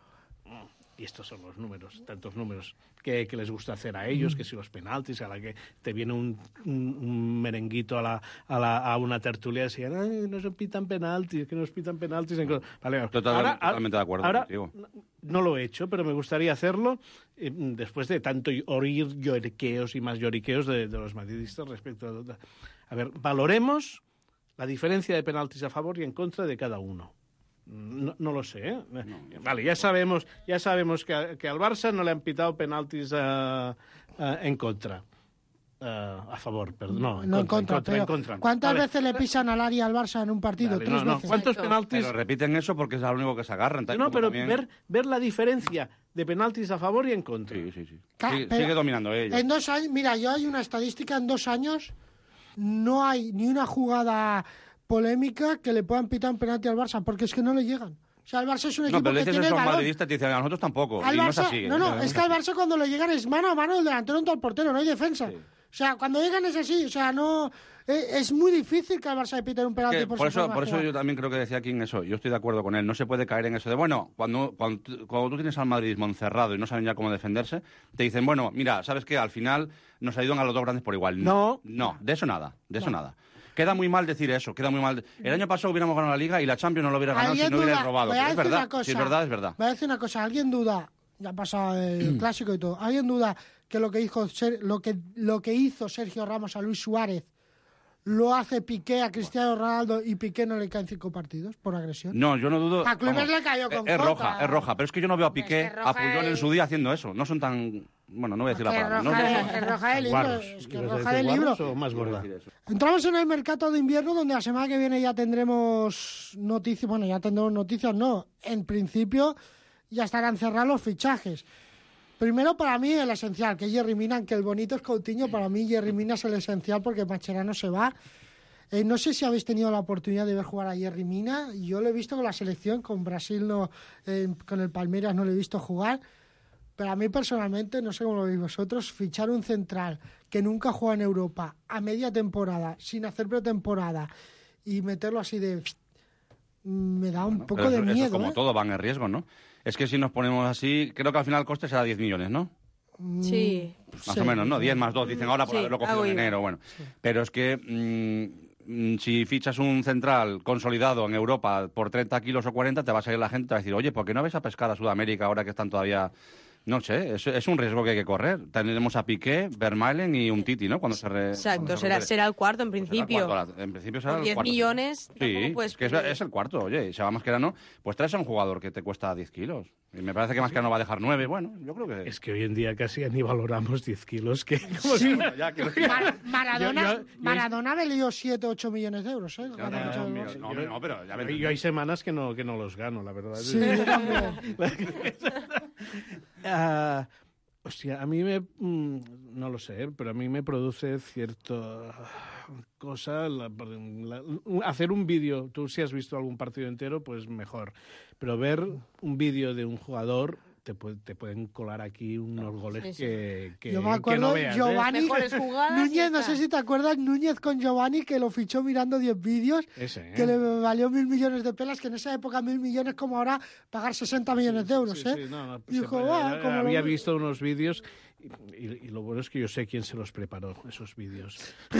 Y estos son los números, tantos números que, que les gusta hacer a ellos, que si los penaltis, a la que te viene un, un, un merenguito a, la, a, la, a una tertulia y decían, ay, no se pitan penaltis, que nos pitan penaltis. En... Vale, Total- ahora- totalmente de acuerdo ahora, contigo. no lo he hecho, pero me gustaría hacerlo eh, después de tanto oír lloriqueos y más lloriqueos de, de los madridistas respecto a... A ver, valoremos la diferencia de penaltis a favor y en contra de cada uno. No, no lo sé, ¿eh? Vale, ya sabemos, ya sabemos que, a- que al Barça no le han pitado penaltis a- a- en contra. Ah, a favor, perdón. No, en No en contra, contra, en contra, pero en contra. ¿cuántas Vale. veces le pisan al área al Barça en un partido? Vale, Tres no, no. veces. ¿Cuántos Exacto. penaltis? Pero repiten eso porque es lo único que se agarran. tal No, como pero también- ver, ver la diferencia de penaltis a favor y en contra. Sí, sí, sí. Ca- Sigue, pero sigue dominando ellos. En dos años, mira, yo hay una estadística, en dos años no hay ni una jugada polémica que le puedan pitar un penalti al Barça, porque es que no le llegan. O sea, el Barça es un equipo No, pero le que dices tiene eso el a un balón. madridista y te dicen, a nosotros tampoco. Al y no es Barça- así. no, ¿eh? no, es que al Barça cuando le llegan es mano a mano el delantero contra el portero, no hay defensa. Sí. O sea, cuando llegan es así, o sea, no... Es, es muy difícil que el Barça le pite un penalti Que por, por su eso, forma por de eso jugar. yo también creo que decía King eso. Yo estoy de acuerdo con él. No se puede caer en eso de, bueno, cuando, cuando, cuando tú tienes al madridismo encerrado y no saben ya cómo defenderse, te dicen, bueno, mira, ¿sabes qué? Al final nos ayudan a los dos grandes por igual. No. No, de eso nada, de eso No. nada. Queda muy mal decir eso, queda muy mal. El año pasado hubiéramos ganado la Liga y la Champions no lo hubiera ganado si ¿Alguien no hubiera duda? robado. Voy a Es decir verdad, una cosa. si es verdad, es verdad. Voy a decir una cosa, ¿alguien duda? Ya ha pasado el clásico y todo. ¿Alguien duda que lo que hizo, Ser- lo que, lo que hizo Sergio Ramos a Luis Suárez lo hace Piqué a Cristiano Ronaldo y Piqué no le caen cinco partidos por agresión? No, yo no dudo. A Kluivert vamos, le cayó con es, es Jota. roja, es roja, pero es que yo no veo a Piqué, Es que roja a Puyol en es- su día haciendo eso. No son tan. Bueno, no voy a decir la Que palabra. roja, no, de, no, no. es roja de libro. Guarros. Es que ¿Ibas a roja decir de libro. guarros o más gorda? Entramos en el mercado de invierno donde la semana que viene ya tendremos noticias. Bueno, ya tendremos noticias, no. En principio ya estarán cerrados los fichajes. Primero, para mí, el esencial, que es Yerry Mina, aunque el bonito es Coutinho, para mí Yerry Mina es el esencial porque Mascherano se va. Eh, no sé si habéis tenido la oportunidad de ver jugar a Yerry Mina. Yo lo he visto con la selección, con Brasil, no, eh, con el Palmeiras no lo he visto jugar. Pero a mí personalmente, no sé cómo lo veis vosotros, fichar un central que nunca juega en Europa a media temporada, sin hacer pretemporada, y meterlo así de... me da un Bueno, poco pero de eso, eso miedo. como ¿eh? todo van en riesgo, ¿no? Es que si nos ponemos así, creo que al final el coste será diez millones, ¿no? Sí. Más Sí. o menos, ¿no? diez más dos, dicen ahora por Sí, haberlo cogido algo en iba. enero, bueno. Pero es que mm, mm, si fichas un central consolidado en Europa por treinta kilos o cuarenta, te va a salir la gente y te va a decir, oye, ¿por qué no vais a pescar a Sudamérica ahora que están todavía...? No sé, es, es un riesgo que hay que correr. Tendremos a Piqué, Vermaelen y un Titi, ¿no? Cuando se re, Exacto, cuando se será, recupere. será el cuarto en Pues será el principio. cuarto, la- en principio será Por el diez cuarto. millones, Sí, tampoco puedes es que es, pedir. es el cuarto, oye, y se va Mascherano, pues traes a un jugador que te cuesta diez kilos. Y me parece que Mascherano va a dejar nueve, bueno, yo creo que... Es que hoy en día casi ni valoramos diez kilos. Que, Sí. Ya, que- Mar- Maradona, Yo- yo- yo- Maradona valió siete u ocho millones de euros. ¿eh? Ya, Cuando ya, fichó el ya, Barça. no, hombre, no, pero ya yo, ven- yo hay semanas que no, que no los gano, la verdad. Sí, yo también. Ah, hostia, a mí me... mm, no lo sé, ¿eh? Pero a mí me produce cierta cosa... la- la- hacer un vídeo, tú si has visto algún partido entero, pues mejor. Pero ver un vídeo de un jugador... Te, puede- te pueden colar aquí unos goles Sí, sí. que, que, Yo me que acuerdo no veas, ¿eh? Giovanni, Mejores jugadas y Núñez, no está. sé si te acuerdas, Núñez con Giovanni, que lo fichó mirando diez vídeos, Ese, ¿eh? que le valió mil millones de pelas, que en esa época mil millones como ahora pagar sesenta millones de euros, Sí, ¿eh? sí, no, no, Dijo, se- "Va, eh, como lo había ve". visto unos vídeos y, y- y lo bueno es que yo sé quién se los preparó, esos vídeos.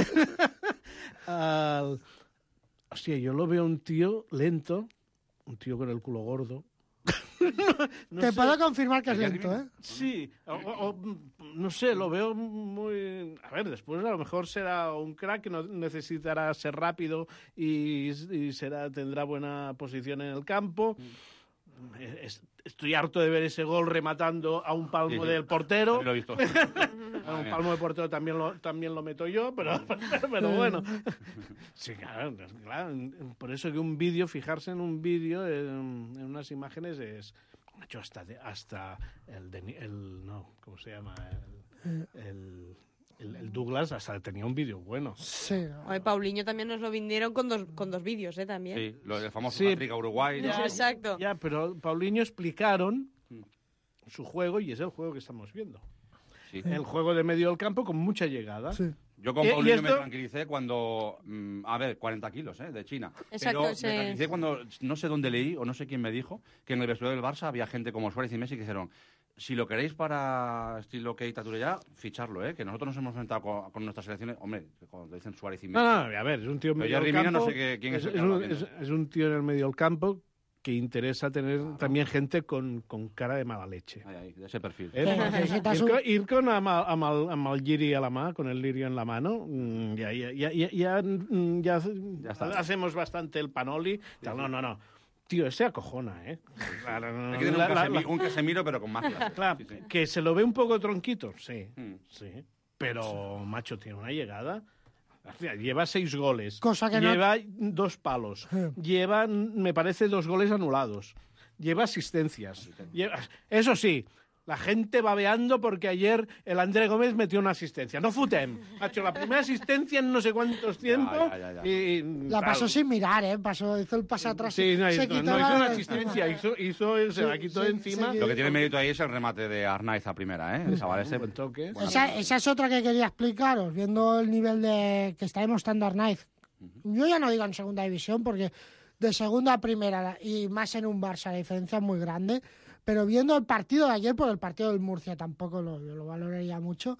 Al- hostia, yo lo veo un tío lento, un tío con el culo gordo. No Te sé. puedo confirmar que es ¿Ya lento, ¿eh? Sí, o- o- o, no sé, lo veo muy... A ver, después a lo mejor será un crack que no necesitará ser rápido y, y será tendrá buena posición en el campo. Es- estoy harto de ver ese gol rematando a un palmo Sí, sí. del portero. También lo he visto. A un palmo del portero también lo, también lo meto yo, pero, pero bueno. Sí, claro, claro, por eso que un vídeo, fijarse en un vídeo, en, en unas imágenes es... Macho, hasta, de- hasta el, de- el... No, ¿cómo se llama? El, el, el- el Douglas hasta tenía un vídeo bueno. Sí. Oye, Paulinho también nos lo vendieron con dos, con dos vídeos, ¿eh? También. Sí, lo del famoso Sí. Patrick a Uruguay. ¿no? Sí, exacto. Ya, pero Paulinho explicaron su juego y es el juego que estamos viendo. Sí. El juego de medio del campo con mucha llegada. Sí. Yo con Y- y Paulinho me esto- tranquilicé cuando, mm, a ver, cuarenta kilos, ¿eh? De China. Exacto, Pero sí. me tranquilicé cuando, no sé dónde leí o no sé quién me dijo, que en el vestuario del Barça había gente como Suárez y Messi que dijeron, si lo queréis para estilo Keita Turella, ficharlo, ¿eh? Que nosotros nos hemos enfrentado con, con nuestras selecciones, hombre, cuando dicen Suárez y Messi. No, no, a ver, es un tío en Pero medio Yerry del Mina campo. no sé qué- quién es es, el que es habla un, bien. es- es un tío en el medio del campo que interesa tener también gente con, con cara de mala leche. Ay, ay, de ese perfil. Eh, Sí, porque necesitas ir, un- con, ir con amb, el- amb, el, amb el giri a la mano, con el lirio en la mano, mm, ya, ya, ya, ya, ya, mm, ya Ya está. hacemos bastante el panoli. Tal. No, no, no. Tío, ese acojona, ¿eh? La- la- Hay que tener la- un, la- Casemi- un Casemiro, pero con magia. Claro, Sí, sí. que se lo ve un poco tronquito, sí, Mm. sí. Pero, macho, tiene una llegada. Hostia, lleva seis goles. Cosa que no- lleva dos palos. Sí. Lleva, me parece, dos goles anulados. Lleva asistencias. Lleva- eso sí, La gente babeando porque ayer el André Gómez metió una asistencia. No futem. Ha hecho la primera asistencia en no sé cuántos tiempos. Ya, ya, ya, ya. Y, La claro. pasó sin mirar, ¿eh? Pasó, hizo el pase atrás. Sí, no, se no, quitó no la- hizo una asistencia, hizo, hizo, se la Sí, quitó sí, encima. sí. Lo que tiene mérito ahí es el remate de Arnaiz a primera, ¿eh? El chaval ese. Buen toque. Esa, esa es otra que quería explicaros, viendo el nivel de que está demostrando Arnaiz. Yo ya no digo en segunda división, porque de segunda a primera y más en un Barça la diferencia es muy grande. Pero viendo el partido de ayer, por el partido del Murcia tampoco lo, lo valoraría mucho.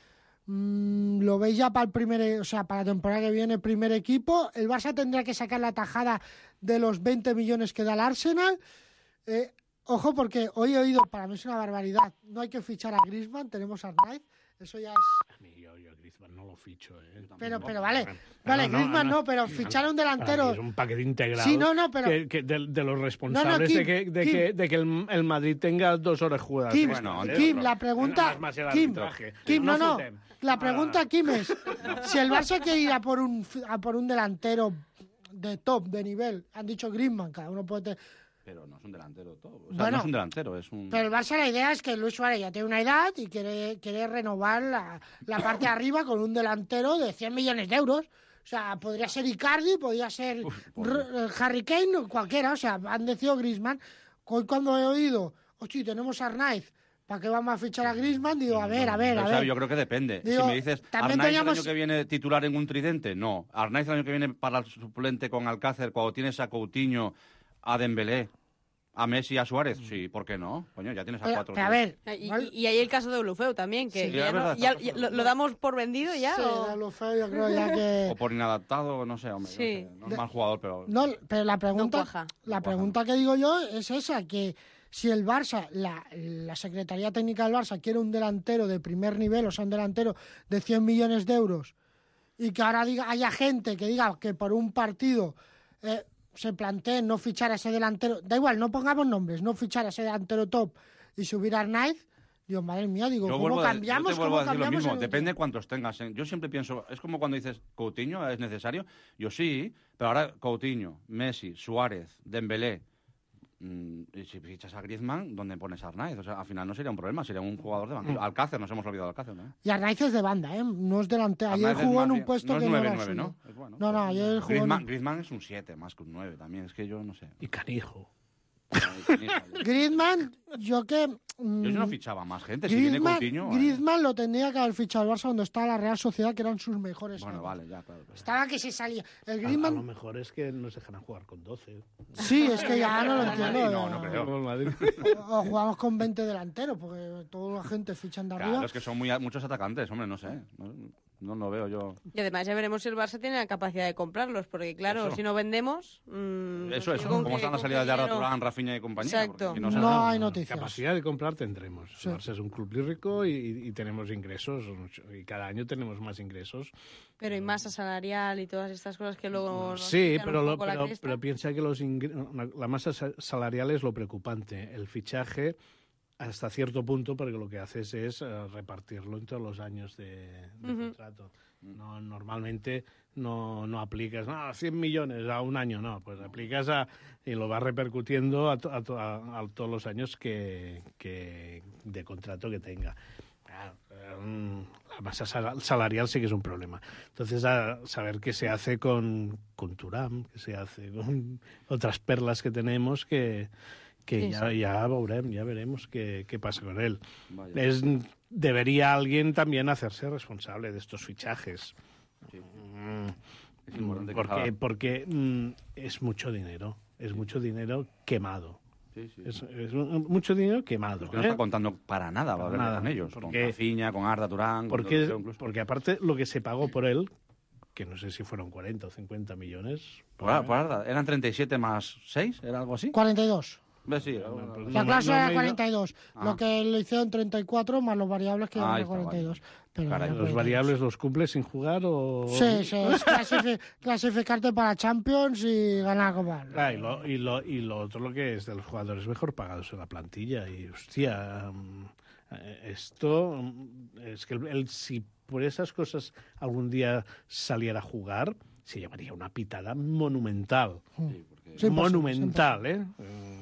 Mm, lo veis ya para el primer, o sea, para la temporada que viene, primer equipo. El Barça tendrá que sacar la tajada de los veinte millones que da el Arsenal. Eh, ojo, porque hoy he oído, para mí es una barbaridad, no hay que fichar a Griezmann, tenemos a Arnaiz. Eso ya es... A mí yo, yo Griezmann no lo ficho, ¿eh? Pero, No, pero no, vale, no, vale, no, Griezmann no, no, pero fichar a un delantero... Para mí es un paquete integrado. Sí, no, no, pero- que, que de, de los responsables No, no, Kim, de que, de Kim. que, de que el, el Madrid tenga dos horas jugadas. Kim, Bueno, Kim, ¿eh? la pregunta... Más, más el Kim, arbitraje. Kim, no, no, futem. la pregunta, Kim, es... Si el Barça quiere ir a por un, a por un delantero de top, de nivel, han dicho Griezmann, cada uno puede tener... Pero no es un delantero todo. O sea, Bueno, no es un delantero, es un... Pero el Barça la idea es que Luis Suárez ya tiene una edad y quiere, quiere renovar la, la parte de arriba con un delantero de cien millones de euros. O sea, podría ser Icardi, podría ser R- Harry Kane o cualquiera. O sea, han decidido Griezmann. Hoy cuando he oído, hostia, tenemos a Arnaiz, ¿para qué vamos a fichar a Griezmann? Digo, a ver, a ver, a O sea, ver. yo creo que depende. Digo, si me dices, también Arnaiz teníamos- el año que viene titular en un tridente, no. Arnaiz el año que viene para el suplente con Alcácer, cuando tienes a Coutinho, a Dembélé, a Messi y a Suárez, sí, ¿por qué no? Coño, ya tienes a Pero, cuatro. pero a ver, Y, y- y hay el caso de Olufeu también, que Sí, ya es no- verdad, ya- está ya pasando. lo, lo damos por vendido ya. sí, o- lo feo, yo creo ya que... O por inadaptado, no sé, hombre. Sí. No, sé, no es mal jugador, pero... No, pero la pregunta, No cuaja. la No cuaja, pregunta que digo yo es esa, que si el Barça, la, la Secretaría Técnica del Barça quiere un delantero de primer nivel, o sea, un delantero de cien millones de euros, y que ahora diga, haya gente que diga que por un partido eh, se plantee no fichar a ese delantero, da igual, no pongamos nombres, no fichar a ese delantero top y subir a Arnaiz, digo, madre mía, digo, Yo ¿cómo vuelvo a- cambiamos? yo te vuelvo ¿Cómo a decir lo cambiamos? mismo, el- depende cuántos tengas. ¿eh? Yo siempre pienso, es como cuando dices, Coutinho es necesario. Yo sí, pero ahora Coutinho, Messi, Suárez, Dembélé, mm, y si fichas a Griezmann, ¿dónde pones a Arnaiz? O sea, al final no sería un problema, sería un jugador de banquillo. Alcácer, nos hemos olvidado de Alcácer, ¿no? Y Arnaiz es de banda, ¿eh? No es delantero. Ayer Arnaiz es jugó en más un bien- puesto no es que nueve no era nueve, suyo. ¿no? Es bueno. No, no, ayer jugó en Griezmann, un- Griezmann es un siete más que un nueve también, es que yo no sé. Y canijo. Griezmann, yo que... Yo mm, si no fichaba más gente, si viene Griezmann, Coutinho... eh, Griezmann lo tendría que haber fichado el Barça cuando estaba la Real Sociedad, que eran sus mejores Bueno, años. vale, ya, claro. claro. Estaba que se salía. El A, a lo Griezmann, mejor es que nos dejarán jugar con doce. sí, es que ya no lo entiendo. No, no creo. Como el Madrid. O, o jugamos con veinte delanteros, porque toda la gente fichan de arriba. Claro, es que son muy, muchos atacantes, hombre, no sé. No, no lo veo yo. Y además ya veremos si el Barça tiene la capacidad de comprarlos, porque claro, Eso. si no vendemos... mm, Eso no es, sé con como qué- están las con qué salidas de Arda dinero- Turán, Rafinha y compañía. Exacto. porque si no, se- No hay noticias. Capacidad de comprar tendremos. Sí. El Barça es un club rico y, y tenemos ingresos. Y cada año tenemos más ingresos. Pero y masa salarial y todas estas cosas que luego... nos Sí, pican pero, un lo- poco la pero, cresta. pero piensa que los ingre- la masa sa- salarial es lo preocupante. El fichaje hasta cierto punto, porque lo que haces es eh, repartirlo en todos los años de, de Ujú. contrato. No, normalmente no, no aplicas no, cien millones a un año, no, pues aplicas a, y lo vas repercutiendo a, to- a, to- a- a todos los años que, que de contrato que tenga. Claro, eh, la masa sal- salarial sí que es un problema. Entonces, a saber qué se hace con, con Thuram, qué se hace con otras perlas que tenemos que, que Sí, ya, sí. ya, veurem, ya veremos qué, qué pasa con él. Vaya. Es, debería alguien también hacerse responsable de estos fichajes. Sí. Mm, Es importante que porque salga. porque mm, es mucho dinero, es mucho dinero quemado. Sí, sí. Es, es un- mucho dinero quemado. Pues que no ¿eh? está contando para nada, va a Para ver nada, con ellos. porque- Con Rafinha, con Arda Turán, con Porque, Leo incluso. porque aparte lo que se pagó por él, que no sé si fueron cuarenta o cincuenta millones. Por, Ar- por Arda, ¿eran treinta y siete más seis? ¿Era algo así? cuarenta y dos. Ve, sí, pues algo- La no, cláusula no era me- cuarenta y dos. Ah. Lo que le hicieron treinta y cuatro más los variables que Ah, eran ahí de está, cuarenta y dos. Pero Caray, era ¿Los cuarenta y dos. variables los cumple sin jugar o...? Sí, sí, es clasifi- clasificarte para Champions y ganar Copa. Ah, y, lo, y, lo, y lo otro lo que es de los jugadores mejor pagados en la plantilla. Y, hostia, mm, eh, esto mm, es que él, él, si por esas cosas algún día saliera a jugar, se llevaría una pitada monumental. Sí, porque- Sí, pues, monumental, ¿eh? Eh,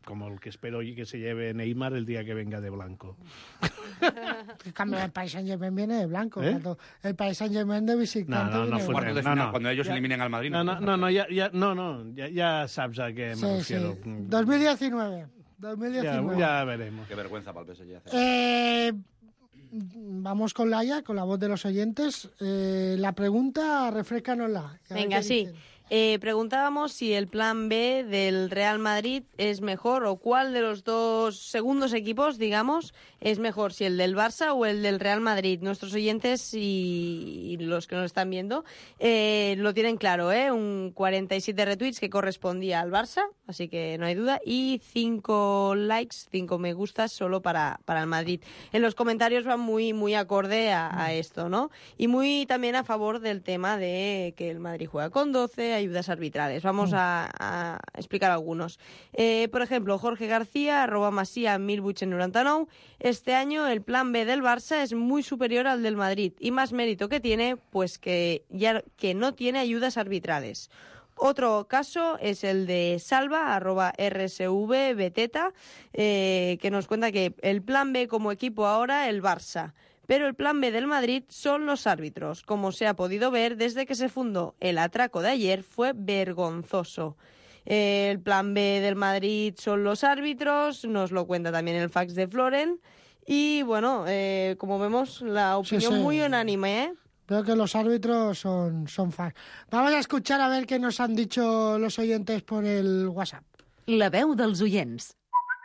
como el que espero y que se lleve Neymar el día que venga de blanco. En cambio, el Paris Saint-Germain viene de blanco. ¿Eh? Cuando el Paris Saint-Germain de visitante No, no, no viene de fue- blanco. de no, final, no. cuando ellos Ya- eliminen al Madrid. No, no, no, no, ya, ya, no, no, ya, ya sabes a qué me Sí, refiero. sí. dos mil diecinueve. dos mil Ya, diecinueve. ya veremos. Qué vergüenza para el P S G. Eh, vamos con Laia, con la voz de los oyentes. Eh, la pregunta, refrescanosla. A ver Venga, qué sí. dicen. Eh, preguntábamos si el plan B del Real Madrid es mejor o cuál de los dos segundos equipos, digamos, es mejor, si el del Barça o el del Real Madrid. Nuestros oyentes y, y los que nos están viendo eh, lo tienen claro, ¿eh? Un cuarenta y siete retweets que correspondía al Barça, así que no hay duda, y cinco likes, cinco me gustas solo para, para el Madrid. En los comentarios van muy, muy acorde a, a esto, ¿no? Y muy también a favor del tema de que el Madrid juega con doce, ayudas arbitrales. Vamos a, a explicar algunos. Eh, por ejemplo, Jorge García, arroba Masia mil vuit-cents noranta-nou. Este año el plan B del Barça es muy superior al del Madrid y más mérito que tiene, pues que ya que no tiene ayudas arbitrales. Otro caso es el de Salva, arroba R S V Beteta, eh, que nos cuenta que el plan B como equipo ahora, el Barça. Pero el plan B del Madrid son los árbitros. Como se ha podido ver desde que se fundó el atraco de ayer, fue vergonzoso. Eh, el plan B del Madrid son los árbitros, nos lo cuenta también el fax de Floren. Y bueno, eh, como vemos, la opinión Sí, sí. muy unánime, ¿eh? Veo que los árbitros son, son fans. Vamos a escuchar a ver qué nos han dicho los oyentes por el WhatsApp. La veu dels oients.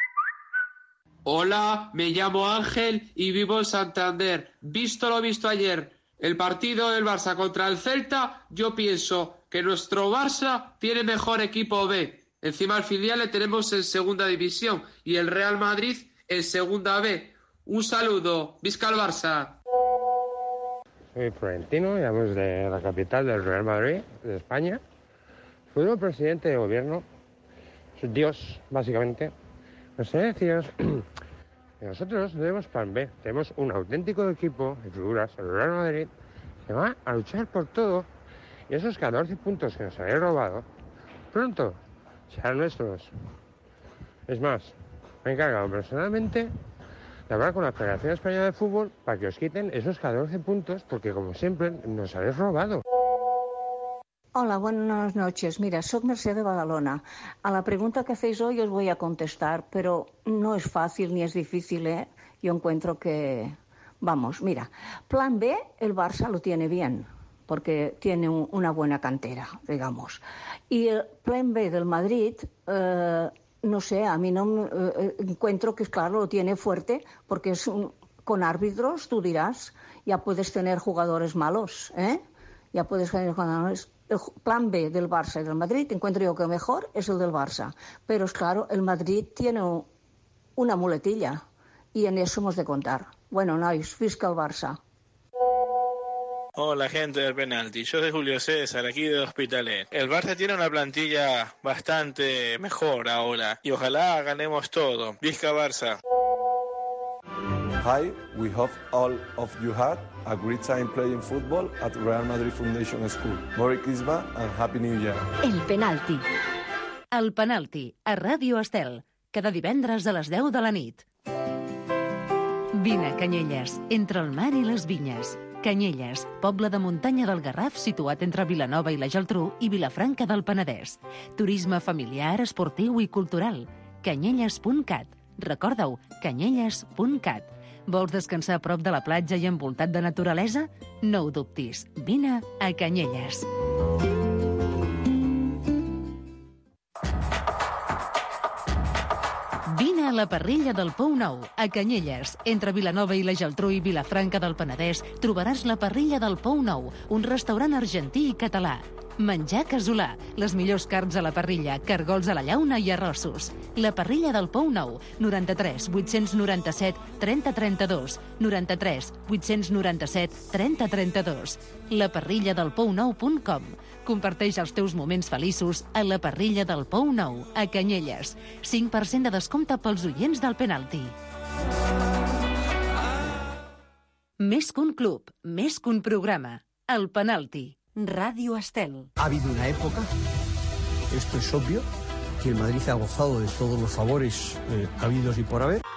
Hola, me llamo Ángel y vivo en Santander. Visto lo visto ayer, el partido del Barça contra el Celta, yo pienso que nuestro Barça tiene mejor equipo B. Encima al filial le tenemos en segunda división y el Real Madrid en segunda B. Un saludo, visca el Barça. Soy Florentino, llamo desde la capital del Real Madrid, de España. Soy el presidente de gobierno, soy Dios, básicamente. Nos deciros que nosotros no tenemos plan B, tenemos un auténtico equipo de figuras, el Real Madrid, que va a luchar por todo y esos catorce puntos que nos habéis robado, pronto serán nuestros. Es más, me he encargado personalmente de hablar con la Federación Española de Fútbol para que os quiten esos catorce puntos porque, como siempre, nos habéis robado. Hola, buenas noches. Mira, soy Merced de Badalona. A la pregunta que hacéis hoy os voy a contestar, pero no es fácil ni es difícil, ¿eh? Yo encuentro que... Vamos, mira, plan B, el Barça lo tiene bien, porque tiene un, una buena cantera, digamos. Y el plan B del Madrid... Eh, no sé, a mí no eh, encuentro que, claro, lo tiene fuerte, porque es un, con árbitros, tú dirás, ya puedes tener jugadores malos, ¿eh? Ya puedes tener jugadores... El plan B del Barça y del Madrid, encuentro yo que mejor es el del Barça. Pero es claro, el Madrid tiene una muletilla y en eso hemos de contar. Bueno, nois, visca el Barça. Hola gente del penalti, yo soy Julio César, aquí de Hospitalet. El Barça tiene una plantilla bastante mejor ahora y ojalá ganemos todo. ¡Visca Barça! Hi, we hope all of you had a great time playing football at Real Madrid Foundation School. Merry Christmas and Happy New Year. El penalti. El penalti, a Ràdio Estel, cada divendres a les deu de la nit. Vine a Canyelles, entre el mar i les vinyes. Canyelles, poble de muntanya del Garraf situat entre Vilanova i la Geltrú i Vilafranca del Penedès. Turisme familiar, esportiu i cultural. canyelles punt cat. Recorda-ho, canyelles punt cat. Vols descansar a prop de la platja i envoltat de naturalesa? No ho dubtis, vine a Canyelles. Vine a la parrilla del Pou Nou, a Canyelles. Entre Vilanova i la Geltrú i Vilafranca del Penedès trobaràs la parrilla del Pou Nou, un restaurant argentí i català. Menjar casolà, les millors carns a la parrilla, cargols a la llauna i arrossos. La parrilla del Pou Nou, noranta-tres vuit-cents noranta-set trenta trenta-dos, noranta-tres vuit-cents noranta-set trenta trenta-dos. La parrilla del pou nou punt com. Comparteix els teus moments feliços a la parrilla del Pou Nou, a Canyelles. cinc per cent de descompte pels oients del penalti. Més que un club, més que un programa. El penalti. Radio Estel. Ha habido una época, esto es obvio, que el Madrid ha gozado de todos los favores eh, habidos y por haber.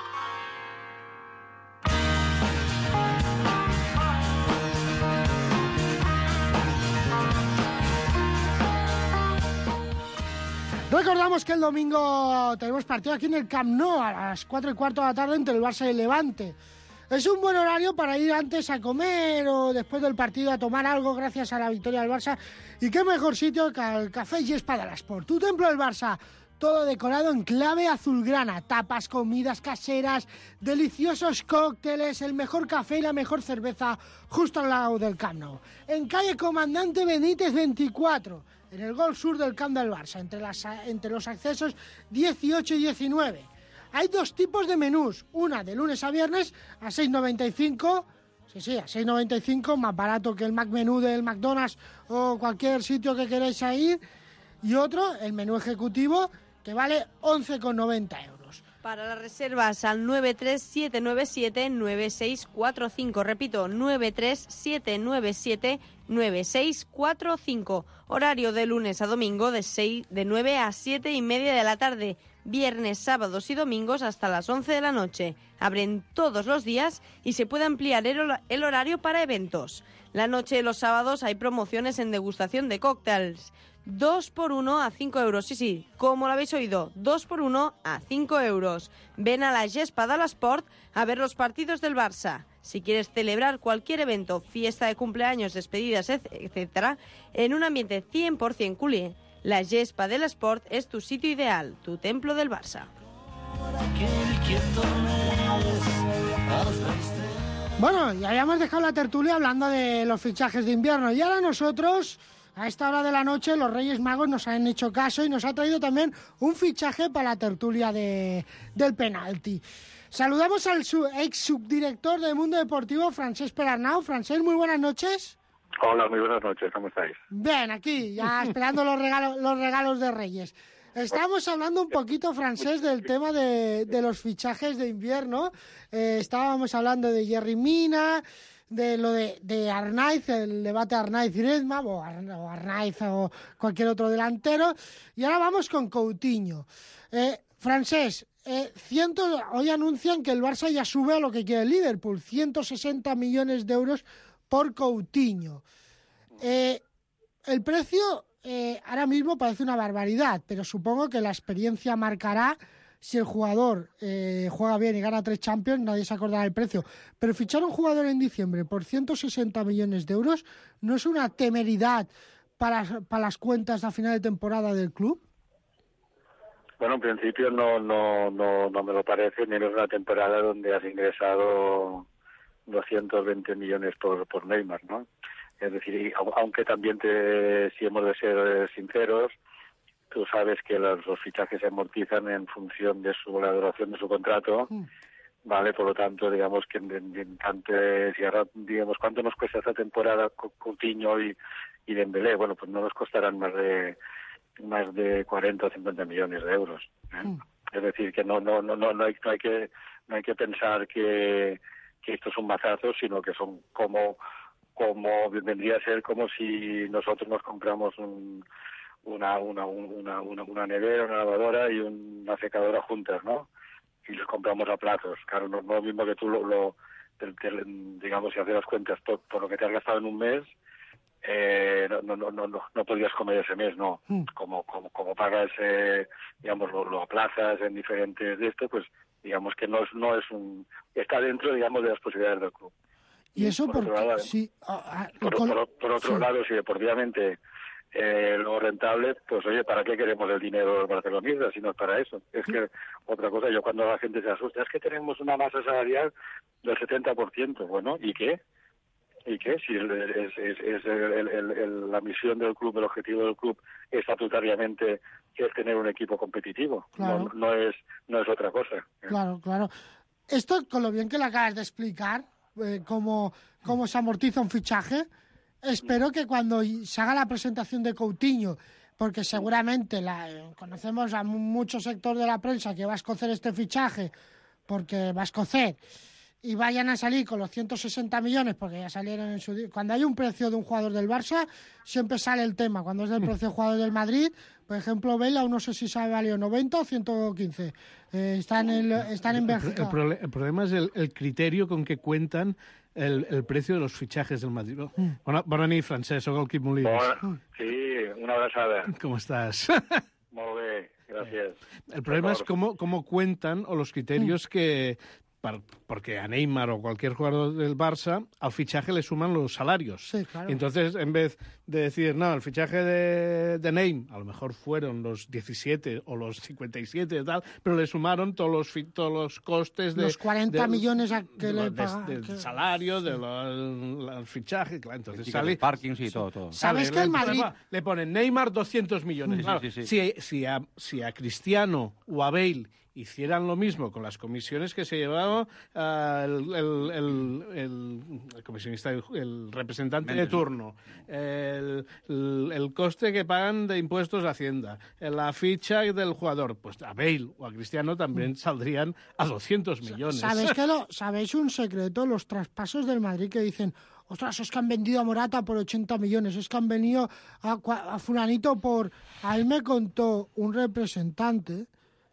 Recordamos que el domingo tenemos partido aquí en el Camp Nou a las cuatro y cuarto de la tarde entre el Barça y el Levante. Es un buen horario para ir antes a comer o después del partido a tomar algo gracias a la victoria del Barça. Y qué mejor sitio que el Café Gespa de l'Esport, tu templo del Barça. Todo decorado en clave azulgrana, tapas, comidas caseras, deliciosos cócteles, el mejor café y la mejor cerveza justo al lado del Camp Nou. En calle Comandante Benítez veinticuatro, en el gol sur del Camp del Barça, entre, las, entre los accesos dieciocho y diecinueve. Hay dos tipos de menús, una de lunes a viernes a seis noventa y cinco, sí, sí, a seis noventa y cinco, más barato que el Mac Menú del McDonald's o cualquier sitio que queráis ir, y otro, el menú ejecutivo, que vale once con noventa euros. Para las reservas al nueve tres siete nueve siete nueve seis cuatro cinco, repito, nueve tres siete nueve siete nueve seis cuatro cinco, horario de lunes a domingo de, seis, de nueve a siete y media de la tarde, viernes, sábados y domingos hasta las once de la noche. Abren todos los días y se puede ampliar el horario para eventos. La noche de los sábados hay promociones en degustación de cócteles. dos por uno a cinco euros, sí, sí, como lo habéis oído, dos por uno a cinco euros. Ven a la Gespa de l'Esport a ver los partidos del Barça. Si quieres celebrar cualquier evento, fiesta de cumpleaños, despedidas, etcétera, en un ambiente cien por ciento culé, la Gespa de l'Esport es tu sitio ideal, tu templo del Barça. Bueno, ya habíamos dejado la tertulia hablando de los fichajes de invierno y ahora nosotros, a esta hora de la noche, los Reyes Magos nos han hecho caso y nos ha traído también un fichaje para la tertulia de, del penalti. Saludamos al su, ex subdirector de Mundo Deportivo, Francesc Perarnau. Francesc, muy buenas noches. Hola, muy buenas noches, ¿cómo estáis? Bien, aquí, ya esperando los regalos, los regalos de Reyes. Estábamos hablando un poquito, Francesc, del tema de, de los fichajes de invierno. Eh, estábamos hablando de Yerry Mina, de lo de, de Arnaiz, el debate Arnaiz-Griezmann, o, Ar, o Arnaiz o cualquier otro delantero. Y ahora vamos con Coutinho. Eh, Francesc, eh, ciento, hoy anuncian que el Barça ya sube a lo que quiere el Liverpool, ciento sesenta millones de euros por Coutinho. Eh, el precio eh, ahora mismo parece una barbaridad, pero supongo que la experiencia marcará. Si el jugador eh, juega bien y gana tres Champions, nadie se acordará del precio. Pero fichar a un jugador en diciembre por ciento sesenta millones de euros no es una temeridad para, para las cuentas a final de temporada del club. Bueno, en principio no, no, no, no me lo parece, ni en una temporada donde has ingresado doscientos veinte millones por, por Neymar, ¿no? Es decir, aunque también te, si hemos de ser sinceros, tú sabes que los, los fichajes se amortizan en función de su la duración de su contrato, mm. ¿vale? Por lo tanto, digamos que en, en, en tanto, si ahora, digamos, ¿cuánto nos cuesta esta temporada Coutinho y, y Dembélé? Bueno, pues no nos costarán más de más de cuarenta o cincuenta millones de euros, ¿eh? Mm. Es decir, que no no no no no hay, no hay que no hay que pensar que que esto es un mazazo, sino que son como como vendría a ser como si nosotros nos compramos un Una, una, una, una, una nevera, una lavadora y una secadora juntas, ¿no? Y los compramos a plazos. Claro, no es lo mismo que tú, lo, lo te, te, digamos, si haces las cuentas por, por lo que te has gastado en un mes, eh, no, no, no, no, no podrías comer ese mes, no. Mm. Como, como, como pagas, eh, digamos, lo, lo aplazas en diferentes de esto, pues digamos que no es, no es un... está dentro, digamos, de las posibilidades del club. Y eso por, por otro lado, sí, ah, por, con... por, por otro sí. lado, si deportivamente eh, lo rentable, pues oye, ¿para qué queremos el dinero de los barcelonistas si no es para eso? Es que otra cosa, yo cuando la gente se asusta, es que tenemos una masa salarial del setenta por ciento. Bueno, ¿y qué? ¿Y qué? Si es, es, es el, el, el, la misión del club, el objetivo del club estatutariamente es tener un equipo competitivo, claro. no, no es no es otra cosa. Claro, claro. Esto, con lo bien que le acabas de explicar, eh, cómo, cómo se amortiza un fichaje, espero que cuando se haga la presentación de Coutinho, porque seguramente la, conocemos a mucho sector de la prensa que va a escocer este fichaje, porque va a escocer, y vayan a salir con los ciento sesenta millones, porque ya salieron en su día. Cuando hay un precio de un jugador del Barça, siempre sale el tema. Cuando es del precio de jugador del Madrid, por ejemplo, Bale, aún no sé si sabe valió noventa o ciento quince. Eh, están, en, están en Bélgica. El, el, el problema es el, el criterio con que cuentan el, el precio de los fichajes del Madrid. Mm. Bona, bona nit, Francesc, soc el Quim Molins. Bona, sí, una abraçada. ¿Cómo estás? Molt bé, gracias. El problema es cómo, cómo cuentan o los criterios mm. que... Porque a Neymar o cualquier jugador del Barça al fichaje le suman los salarios. Sí, claro. Entonces, en vez de decir, no, el fichaje de, de Neymar a lo mejor fueron los diecisiete o los cincuenta y siete y tal, pero le sumaron todos los, todos los costes de... Los cuarenta de, millones a que de, le de, pagan. Del que... salario, sí. del fichaje, claro. Entonces y sale... parkings y todo, todo. ¿Sabes sale, que el le, Madrid... Le ponen Neymar doscientos millones. Sí, claro, sí, sí. Si, si, a, si a Cristiano o a Bale hicieran lo mismo con las comisiones que se llevaba uh, el, el, el, el, el comisionista, el, el representante Mendes. de turno, el, el, el coste que pagan de impuestos a Hacienda, la ficha del jugador, pues a Bale o a Cristiano también saldrían a doscientos millones. ¿Sabéis, que lo, ¿Sabéis un secreto? Los traspasos del Madrid que dicen... Ostras, es que han vendido a Morata por ochenta millones, es que han venido a, a Fulanito por... A él me contó un representante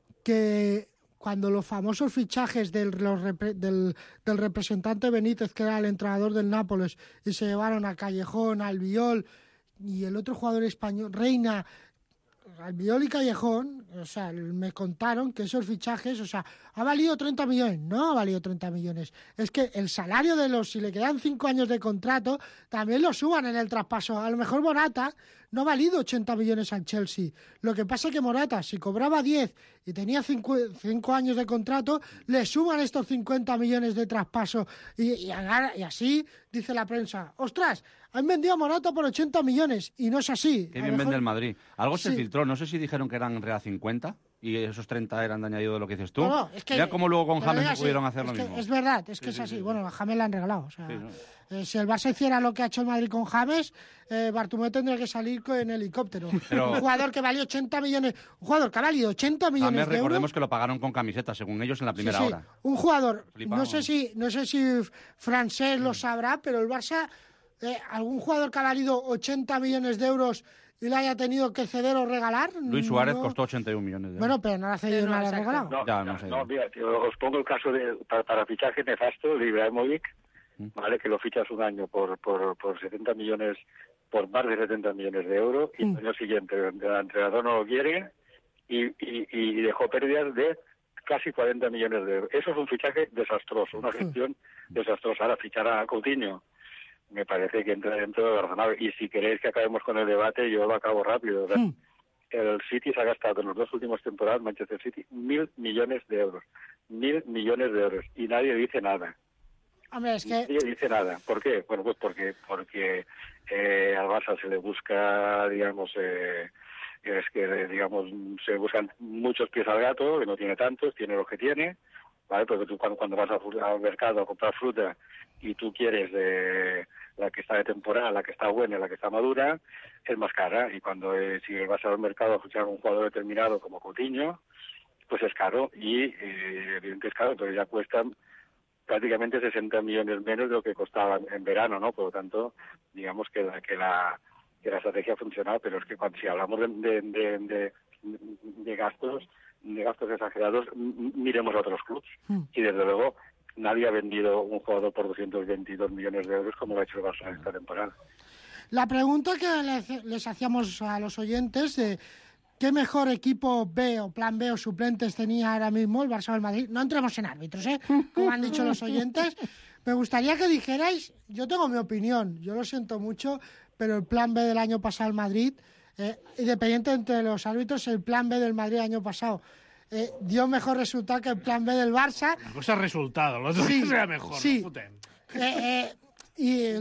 que cuando los famosos fichajes del, los repre, del, del representante Benítez, que era el entrenador del Nápoles, y se llevaron a Callejón, Albiol y el otro jugador español, Reina, Albiol y Callejón, o sea, me contaron que esos fichajes, o sea, ha valido treinta millones, no ha valido treinta millones, es que el salario de los, si le quedan cinco años de contrato, también lo suban en el traspaso. A lo mejor Morata no ha valido ochenta millones al Chelsea. Lo que pasa es que Morata, si cobraba diez y tenía cinco años de contrato, le suman estos cincuenta millones de traspaso. Y, y, y así dice la prensa, ostras, han vendido a Morata por ochenta millones. Y no es así. Qué bien mejor... vende el Madrid. Algo se sí. filtró, no sé si dijeron que eran en realidad cincuenta y esos treinta eran de añadido de lo que dices tú. No, no, es que, ya como luego con James no pudieron hacer es lo que mismo. Es verdad, es que sí, es así. Sí, sí. Bueno, a James le han regalado. O sea, sí, no. eh, si el Barça hiciera lo que ha hecho el Madrid con James, eh, Bartomeu tendría que salir en helicóptero. Pero... Un jugador que valió ochenta millones, un jugador que ha valido ochenta millones James, de euros. Recordemos que lo pagaron con camiseta, según ellos, en la primera sí, sí. hora. Un jugador, Flipamos. no sé si no sé si Francesc lo sabrá, pero el Barça, eh, algún jugador que ha valido ochenta millones de euros y le haya tenido que ceder o regalar. Luis Suárez no... costó ochenta y un millones de euros. Bueno, pero no le ha cedido no, nada, le ha regalado. No, ya, no, no, sé. no mira, tío, os pongo el caso de para, para fichaje nefasto de Ibrahimovic, ¿Mm? ¿vale? Que lo fichas un año por, por, por setenta millones, por más de setenta millones de euros, y ¿Mm? el año siguiente el entrenador no lo quiere y, y, y dejó pérdidas de casi cuarenta millones de euros. Eso es un fichaje desastroso, una gestión ¿Mm? desastrosa. Ahora fichar a Coutinho me parece que entra dentro de lo razonable. Y si queréis que acabemos con el debate, yo lo acabo rápido. ¿Mm? El City se ha gastado en las dos últimas temporadas, Manchester City, mil millones de euros. Mil millones de euros. Y nadie dice nada. Hombre, es que... Nadie dice nada. ¿Por qué? Bueno, pues porque porque eh, al Barça se le busca, digamos, eh, es que, digamos, se buscan muchos pies al gato, que no tiene tantos, tiene los que tiene, ¿vale? Porque tú cuando, cuando vas a, al mercado a comprar fruta y tú quieres eh, la que está de temporada, la que está buena, la que está madura, es más cara. Y cuando eh, si vas al mercado a fichar un jugador determinado como Coutinho, pues es caro y eh, evidentemente es caro, entonces ya cuestan prácticamente sesenta millones menos de lo que costaba en verano, ¿no? Por lo tanto, digamos que la que la, que la estrategia ha funcionado, pero es que cuando si hablamos de, de, de, de, de gastos de gastos exagerados, miremos a otros clubes. Mm. Y desde luego nadie ha vendido un jugador por doscientos veintidós millones de euros como lo ha hecho el Barça esta temporada. La pregunta que les, les hacíamos a los oyentes de qué mejor equipo B o plan B o suplentes tenía ahora mismo el Barça o el Madrid. No entremos en árbitros, ¿eh? Como han dicho los oyentes. Me gustaría que dijerais, yo tengo mi opinión, yo lo siento mucho, pero el plan B del año pasado el Madrid, eh, independiente entre los árbitros, el plan B del Madrid el año pasado eh, dio mejor resultado que el plan B del Barça. La cosa es resultado, los dos sí, sea mejor. Sí. No eh, eh, y...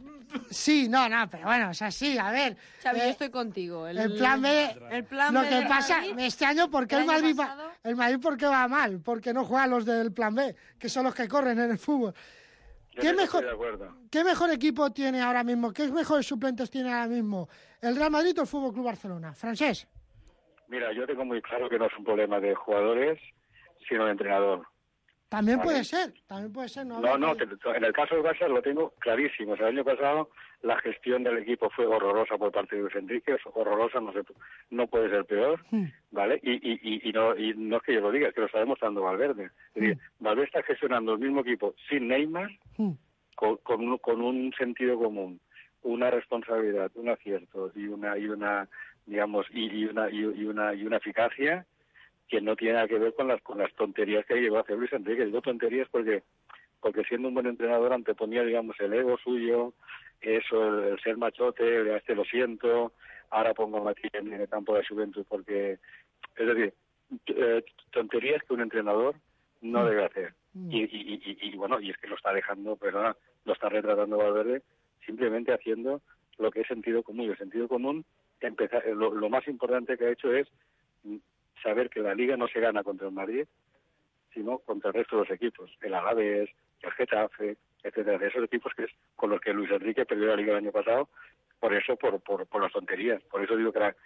Sí, no, no, pero bueno, es así, a ver. Xavi, eh, yo estoy contigo. El, el plan B, el plan lo B que pasa, Madrid, este año, ¿por qué el, el Madrid va, el Madrid por qué va mal? Porque no juegan los del plan B, que son los que corren en el fútbol. ¿Qué mejor, ¿Qué mejor equipo tiene ahora mismo? ¿Qué mejores suplentes tiene ahora mismo? ¿El Real Madrid o el Fútbol Club Barcelona? Francesc. Mira, yo tengo muy claro que no es un problema de jugadores, sino de entrenador. También ¿vale? puede ser, también puede ser. No, No, no, que... te- en el caso del Barça lo tengo clarísimo. O sea, el año pasado la gestión del equipo fue horrorosa por parte de Luis Enrique, es horrorosa, no sé, no puede ser peor, Hmm. ¿vale? Y, y, y, y, no, y no es que yo lo diga, es que lo está demostrando Valverde. Es decir, Valverde está gestionando el mismo equipo sin Neymar, Hmm. con, con, un, con un sentido común, una responsabilidad, un acierto y una y una digamos y, y una y, y una y una eficacia que no tiene nada que ver con las con las tonterías que llegó a hacer Luis Enrique. Digo tonterías porque porque siendo un buen entrenador anteponía, digamos, el ego suyo, eso, el, el ser machote, el este lo siento, ahora pongo a Matías en el campo de la Juventud porque, es decir, eh, tonterías que un entrenador no Mm. debe hacer. Mm. Y, y, y, y, bueno, y es que lo está dejando, perdona, lo está retratando Valverde simplemente haciendo lo que es sentido común. Y el sentido común, empezar, lo, lo más importante que ha hecho es mm, saber que la Liga no se gana contra el Madrid, sino contra el resto de los equipos, el Alavés, el Getafe, etcétera, de esos equipos que es con los que Luis Enrique perdió la Liga el año pasado, por eso, por por, por las tonterías. Por eso digo que era,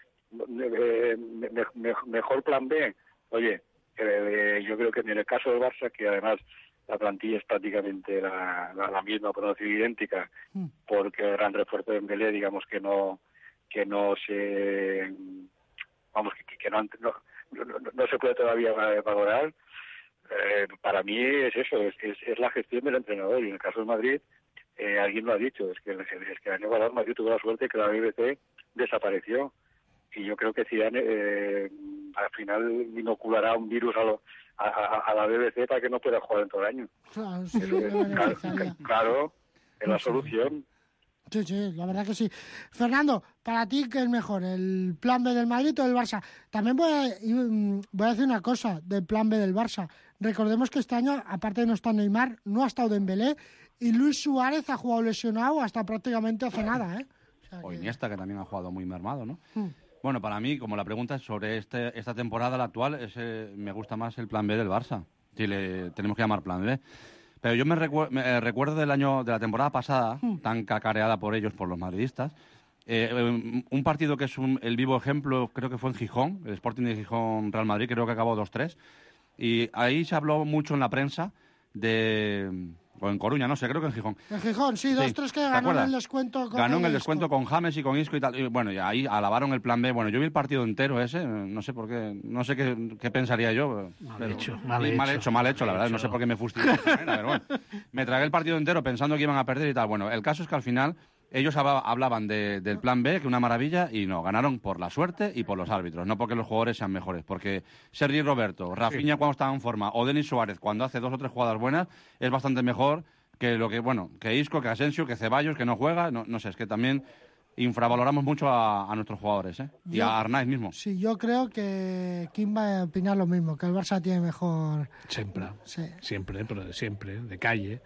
eh, me- me- mejor plan B. Oye, eh, yo creo que en el caso del Barça, que además la plantilla es prácticamente la, la, la misma, por no decir idéntica, porque el gran refuerzo de Dembélé, digamos que no que no se vamos que, que no, no, no, no se puede todavía valorar. Eh, para mí es eso, es, es, es la gestión del entrenador. Y en el caso del Madrid, eh, alguien lo ha dicho, es que, es que el año pasado el Madrid tuvo la suerte que la B B C desapareció. Y yo creo que Zidane eh, al final inoculará un virus a, lo, a, a, a la B B C para que no pueda jugar en todo el año. Claro, sí, Eso le es, beneficiaría. claro, claro, es la No sé. solución. Sí, sí, la verdad que sí. Fernando, para ti, ¿qué es mejor? ¿El plan B del Madrid o del Barça? También voy a, y, mm, voy a decir una cosa del plan B del Barça. Recordemos que este año, aparte de no estar Neymar, no ha estado Dembélé y Luis Suárez ha jugado lesionado hasta prácticamente hace nada, ¿eh? O Iniesta, que también ha jugado muy mermado, ¿no? Hmm. Bueno, para mí, como la pregunta es sobre este, esta temporada, la actual, es, eh, me gusta más el plan B del Barça. Si le tenemos que llamar plan B. Pero yo me, recu me eh, recuerdo del año de la temporada pasada, tan cacareada por ellos, por los madridistas, eh, eh, un partido que es un, el vivo ejemplo, creo que fue en Gijón, el Sporting de Gijón Real Madrid, creo que acabó dos tres, y ahí se habló mucho en la prensa de... o en Coruña, no sé, creo que en Gijón. En Gijón, sí, dos tres que ¿te ganó en acuerdas? el descuento. Con Ganó en el Isco. descuento con James y con Isco y tal. Y bueno, y ahí alabaron el plan B. Bueno, yo vi el partido entero ese, no sé por qué, no sé qué, qué pensaría yo. Mal pero- hecho, sí, mal hecho. mal hecho, mal hecho, la verdad. Mal No hecho. sé por qué me fustigué de esa manera, pero bueno. Me tragué el partido entero pensando que iban a perder y tal. Bueno, el caso es que al final ellos habla- hablaban de- del plan B, que una maravilla, y no, ganaron por la suerte y por los árbitros, no porque los jugadores sean mejores. Porque Sergi Roberto, Rafinha cuando estaba en forma, o Denis Suárez cuando hace dos o tres jugadas buenas, es bastante mejor que lo que, bueno, que Isco, que Asensio, que Ceballos, que no juega, no, no sé, es que también infravaloramos mucho a, a nuestros jugadores, ¿eh? Y Yo- a Arnaiz mismo. Sí, yo creo que Kim va a opinar lo mismo, que el Barça tiene mejor... Siempre, Sí. siempre, pero de siempre, de calle.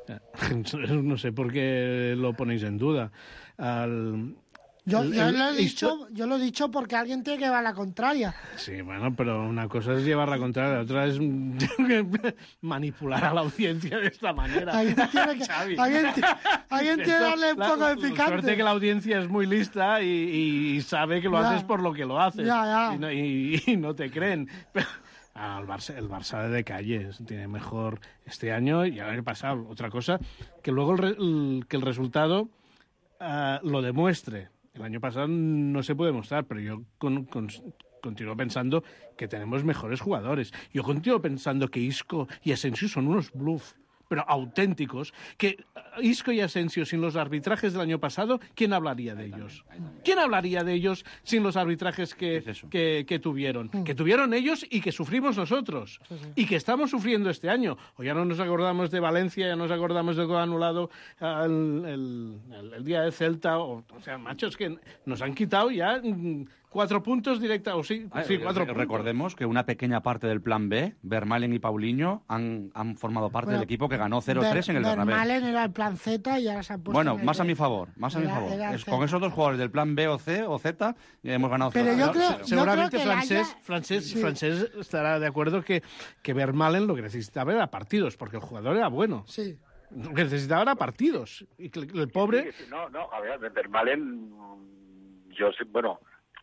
No sé por qué lo ponéis en duda. Al- Yo, el- yo el- lo he esto- dicho, yo lo he dicho porque alguien tiene que llevar la contraria. Sí, bueno, pero una cosa es llevar la contraria, la otra es manipular a la audiencia de esta manera. Alguien tiene que, Xavi. alguien ti- alguien tiene que Esto, darle un la- poco de la picante. Suerte que la audiencia es muy lista y, y- y sabe que lo Ya. haces por lo que lo haces. Ya, ya. Y, no, y- y no te creen. Pero, ah, el Barça, el Barça de calle tiene mejor este año y el año pasado. Otra cosa, que luego el, re- el- que el resultado ah, lo demuestre. El año pasado no se puede mostrar, pero yo con- con- continúo pensando que tenemos mejores jugadores. Yo continúo pensando que Isco y Asensio son unos bluff, pero auténticos. Que Isco y Asensio sin los arbitrajes del año pasado, ¿quién hablaría de ellos? ¿Quién hablaría de ellos sin los arbitrajes que, que, que tuvieron? Que tuvieron ellos y que sufrimos nosotros. Y que estamos sufriendo este año. O ya no nos acordamos de Valencia, ya nos acordamos de gol anulado ah, el, el- el- el día de Celta. O, o sea, machos, que nos han quitado ya mm, cuatro puntos directa. O sí, Ah, sí, eh, cuatro eh, puntos. Recordemos que una pequeña parte del plan B, Vermaelen y Paulinho, han, han formado parte Bueno, del equipo que ganó cero tres en el Bernabéu. Vermaelen era el plan Z y ahora se han puesto... Bueno, en el más a B. mi favor, más a mi Era- favor. era el Es- Z. con esos dos jugadores del plan B o C o Z eh, hemos ganado Pero cero. yo No, creo- cero. yo Seguramente creo que el francés, Haya- francés, Sí. francés estará de acuerdo que, que Vermaelen lo que necesitaba era partidos, porque el jugador era bueno. Sí. Lo que necesitaba era partidos. Y que el, el pobre... Sí, sí, no, no, a ver, Vermaelen, yo sé, bueno,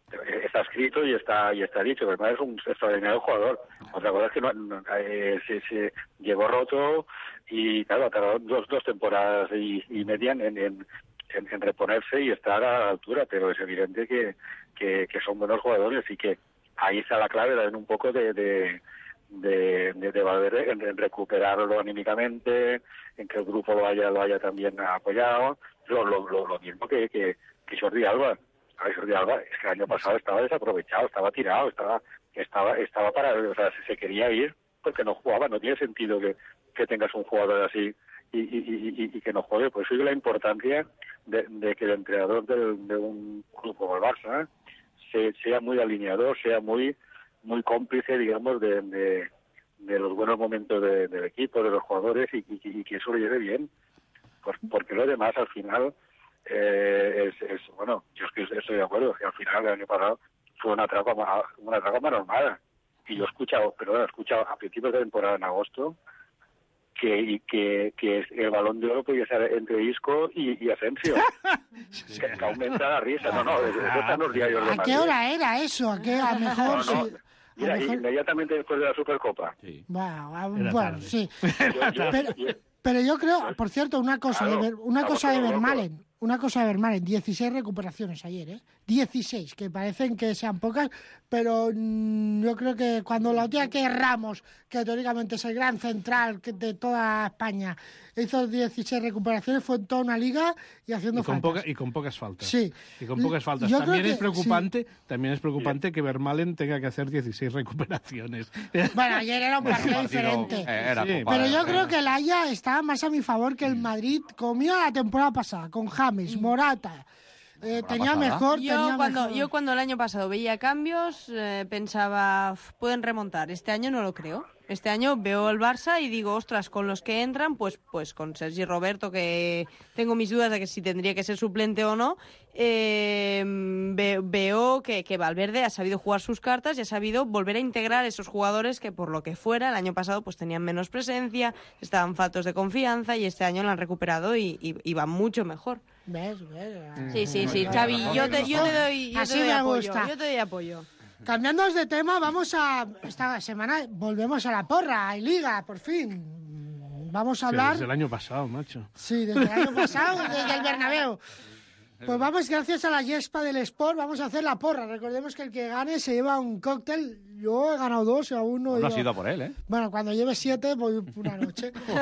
está escrito y está y está dicho. Benzema es un extraordinario jugador. Otra cosa es que no, no, eh, se, se llegó roto y claro, ha tardado dos, dos temporadas y, y media en, en, en, en reponerse y estar a la altura, pero es evidente que, que, que son buenos jugadores y que ahí está la clave también un poco de, de, de, de, de Valverde en, en recuperarlo anímicamente, en que el grupo lo haya, lo haya también apoyado, lo, lo, lo, lo mismo que, que, que Jordi Alba. A Jordi Alba, es que el año pasado estaba desaprovechado, estaba tirado, estaba estaba estaba para, o sea, se quería ir porque no jugaba. No tiene sentido que, que tengas un jugador así y, y, y, y que no juegue. Por eso digo la importancia de, de que el entrenador del, de un club como el Barça se, sea muy alineador, sea muy muy cómplice, digamos, de, de, de los buenos momentos de, del equipo, de los jugadores y, y, y que eso lo lleve bien. Pues porque lo demás al final Eh, es, es bueno, yo es que estoy de acuerdo que al final el año pasado fue una trama una trama normal y yo he escuchado, perdón, he escuchado a principios de temporada en agosto que y que, que el Balón de Oro podía ser entre Isco y, y Asensio. Sí. que, que aumenta la risa. No, no, eso está en los diarios de ¿A Madrid. qué hora era eso? ¿A qué a mejor? No, no. Sí. Mira, mejor... inmediatamente después de la Supercopa. Sí. Bueno, bueno sí. Yo, yo, pero, yo, pero yo creo, por cierto, una cosa claro, de, una cosa de loco. Vermaelen. Una cosa de Vermaelen, dieciséis recuperaciones ayer, ¿eh? dieciséis, que parecen que sean pocas, pero mmm, yo creo que cuando la tía que Ramos, que teóricamente es el gran central de toda España, hizo dieciséis recuperaciones, fue en toda una liga y haciendo y con faltas. Poca, y con pocas faltas. Sí. Y con pocas faltas. Yo también creo es que, preocupante, sí. también es preocupante que Vermaelen tenga que hacer dieciséis recuperaciones. Bueno, ayer era un partido, partido diferente. eh, era Sí, Copa, Pero yo eh. creo que el Haya estaba más a mi favor que el Madrid comió la temporada pasada, con James, Morata. Eh, tenía pasada? mejor, Yo tenía cuando, mejor. yo cuando el año pasado veía cambios, eh, pensaba, "Uf, pueden remontar". Este año no lo creo. Este año veo el Barça y digo, ostras, con los que entran, pues pues con Sergi Roberto, que tengo mis dudas de que si tendría que ser suplente o no, eh, ve, veo que, que Valverde ha sabido jugar sus cartas y ha sabido volver a integrar esos jugadores que por lo que fuera el año pasado pues tenían menos presencia, estaban faltos de confianza y este año lo han recuperado y, y, y van mucho mejor. ¿Ves? ¿Ves? Sí, sí, sí, Xavi, yo te, yo te doy, yo Así te doy me apoyo, gusta. yo te doy apoyo. Cambiando de tema, vamos a... Esta semana volvemos a la porra, hay liga, por fin. Vamos a Sí, hablar... desde el año pasado, macho. Sí, desde el año pasado, desde el Bernabéu. Pues vamos, gracias a la Yespa del Sport, vamos a hacer la porra. Recordemos que el que gane se lleva un cóctel. Yo he ganado dos y aún no he No ido. has ido por él, ¿eh? Bueno, cuando lleve siete voy una noche. eh,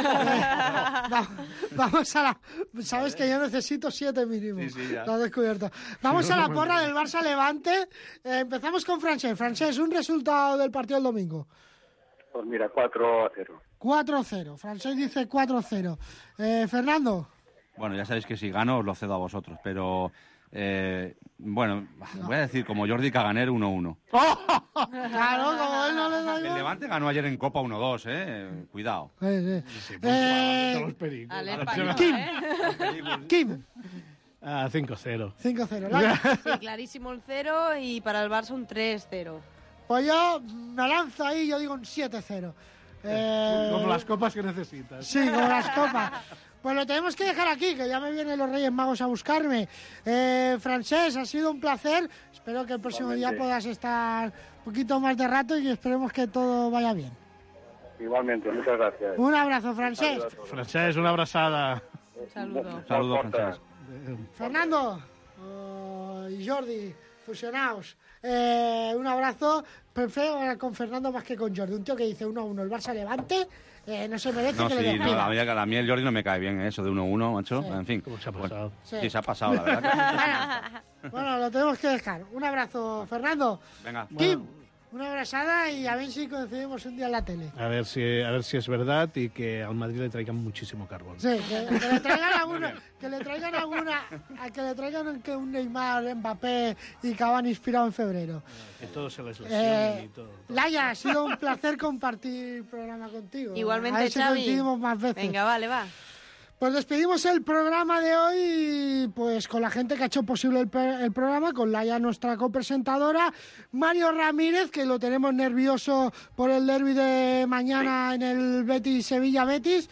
va- vamos a la... Sabes que yo necesito siete mínimo. Sí, sí, ya. Lo has descubierto. Vamos a la porra del Barça Levante. Eh, empezamos con Francés. Francés, un resultado del partido del domingo. Pues mira, cuatro a cero. cuatro cero. Francés dice cuatro cero. Eh, Fernando. Bueno, ya sabéis que si gano os lo cedo a vosotros, pero eh, bueno, voy a decir como Jordi Caganer uno uno. Claro, como él no le da El igual. Levante ganó ayer en Copa uno dos, ¿eh? Cuidado. Eh, sí. Sí, pues, Eh, los pericos. Al Ahora español, Kim. ¿eh? Kim. Ah, cinco cero. cinco cero. Laia. Sí, clarísimo el cero y para el Barça un tres cero. Pues yo me lanzo ahí, yo digo un siete cero. Eh, Como las copas que necesitas. Sí, como las copas. Pues lo tenemos que dejar aquí, que ya me vienen los Reyes Magos a buscarme. Eh, Francés, ha sido un placer. Espero que el próximo día Igualmente. puedas estar un poquito más de rato y que esperemos que todo vaya bien. Igualmente, muchas gracias. Un abrazo, Francés. Francés, una abrazada. Saludo. Saludos, Francés. Fernando oh, y Jordi, fusionaos. Eh, un abrazo. Prefiero hablar con Fernando más que con Jordi. Un tío que dice uno a uno. El Barça Levante eh, no se merece No, que le sí, no, despida. a mí, a mí el Jordi no me cae bien, ¿eh? Eso de uno uno, macho. Sí. En fin. ¿Cómo se ha Bueno, pasado? Sí. sí, se ha pasado, la verdad. Bueno, bueno, lo tenemos que dejar. Un abrazo, Fernando. Venga. Kim, una abrazada y a ver si coincidimos un día en la tele. A ver si a ver si es verdad y que al Madrid le traigan muchísimo carbón. Sí, que, que le traigan alguna, que le traigan alguna, a que le traigan un, que un Neymar, Mbappé y Cavani inspirado en febrero. Que todos se les lesionen Eh, y todo. Laia, ha sido un placer compartir programa contigo. Igualmente, a ver si Xavi. coincidimos más veces. Venga, vale, va. Pues despedimos el programa de hoy pues con la gente que ha hecho posible el, pe- el programa, con Laia, nuestra copresentadora, Mario Ramírez, que lo tenemos nervioso por el derbi de mañana en el Betis Sevilla Betis,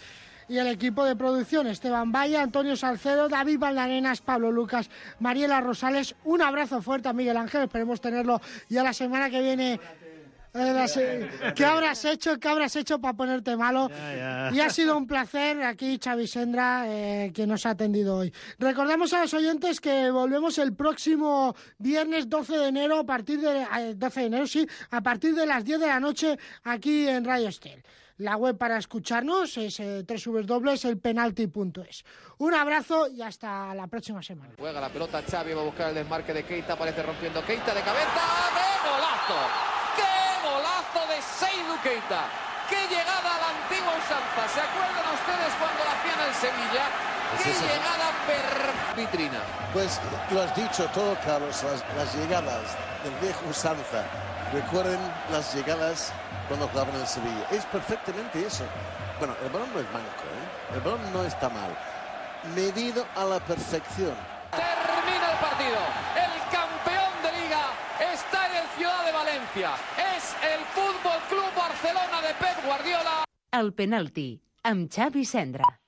y el equipo de producción, Esteban Valle, Antonio Salcedo, David Valdarenas, Pablo Lucas, Mariela Rosales. Un abrazo fuerte a Miguel Ángel, esperemos tenerlo ya la semana que viene. ¿Qué habrás hecho? ¿Qué habrás hecho para ponerte malo? Ya, ya. Y ha sido un placer aquí, Xavi Sendra, eh, que nos ha atendido hoy. Recordamos a los oyentes que volvemos el próximo viernes doce de enero, a partir de eh, doce de enero, sí, a partir de las diez de la noche aquí en Radio Estel. La web para escucharnos es eh, doble u doble u doble u punto el penalti punto es. Un abrazo y hasta la próxima semana. Juega la pelota Xavi, va a buscar el desmarque de Keita, aparece rompiendo Keita de cabeza. ¡Qué golazo! ¡Qué golazo de Seydou Keita! ¡Qué llegada a la antigua usanza! ¿Se acuerdan ustedes cuando la hacían el Sevilla? ¡Qué es llegada per vitrina! Pues lo has dicho todo, Carlos, las, las llegadas del viejo usanza. Recuerden las llegadas cuando jugaban en el Sevilla. Es perfectamente eso. Bueno, el balón no es manco, ¿eh? El balón no está mal. Medido a la perfección. Termina el partido. El campeón de Liga está en el Ciudad de Valencia. És el Futbol Club Barcelona de Pep Guardiola. El penalti, amb Xavi Sendra.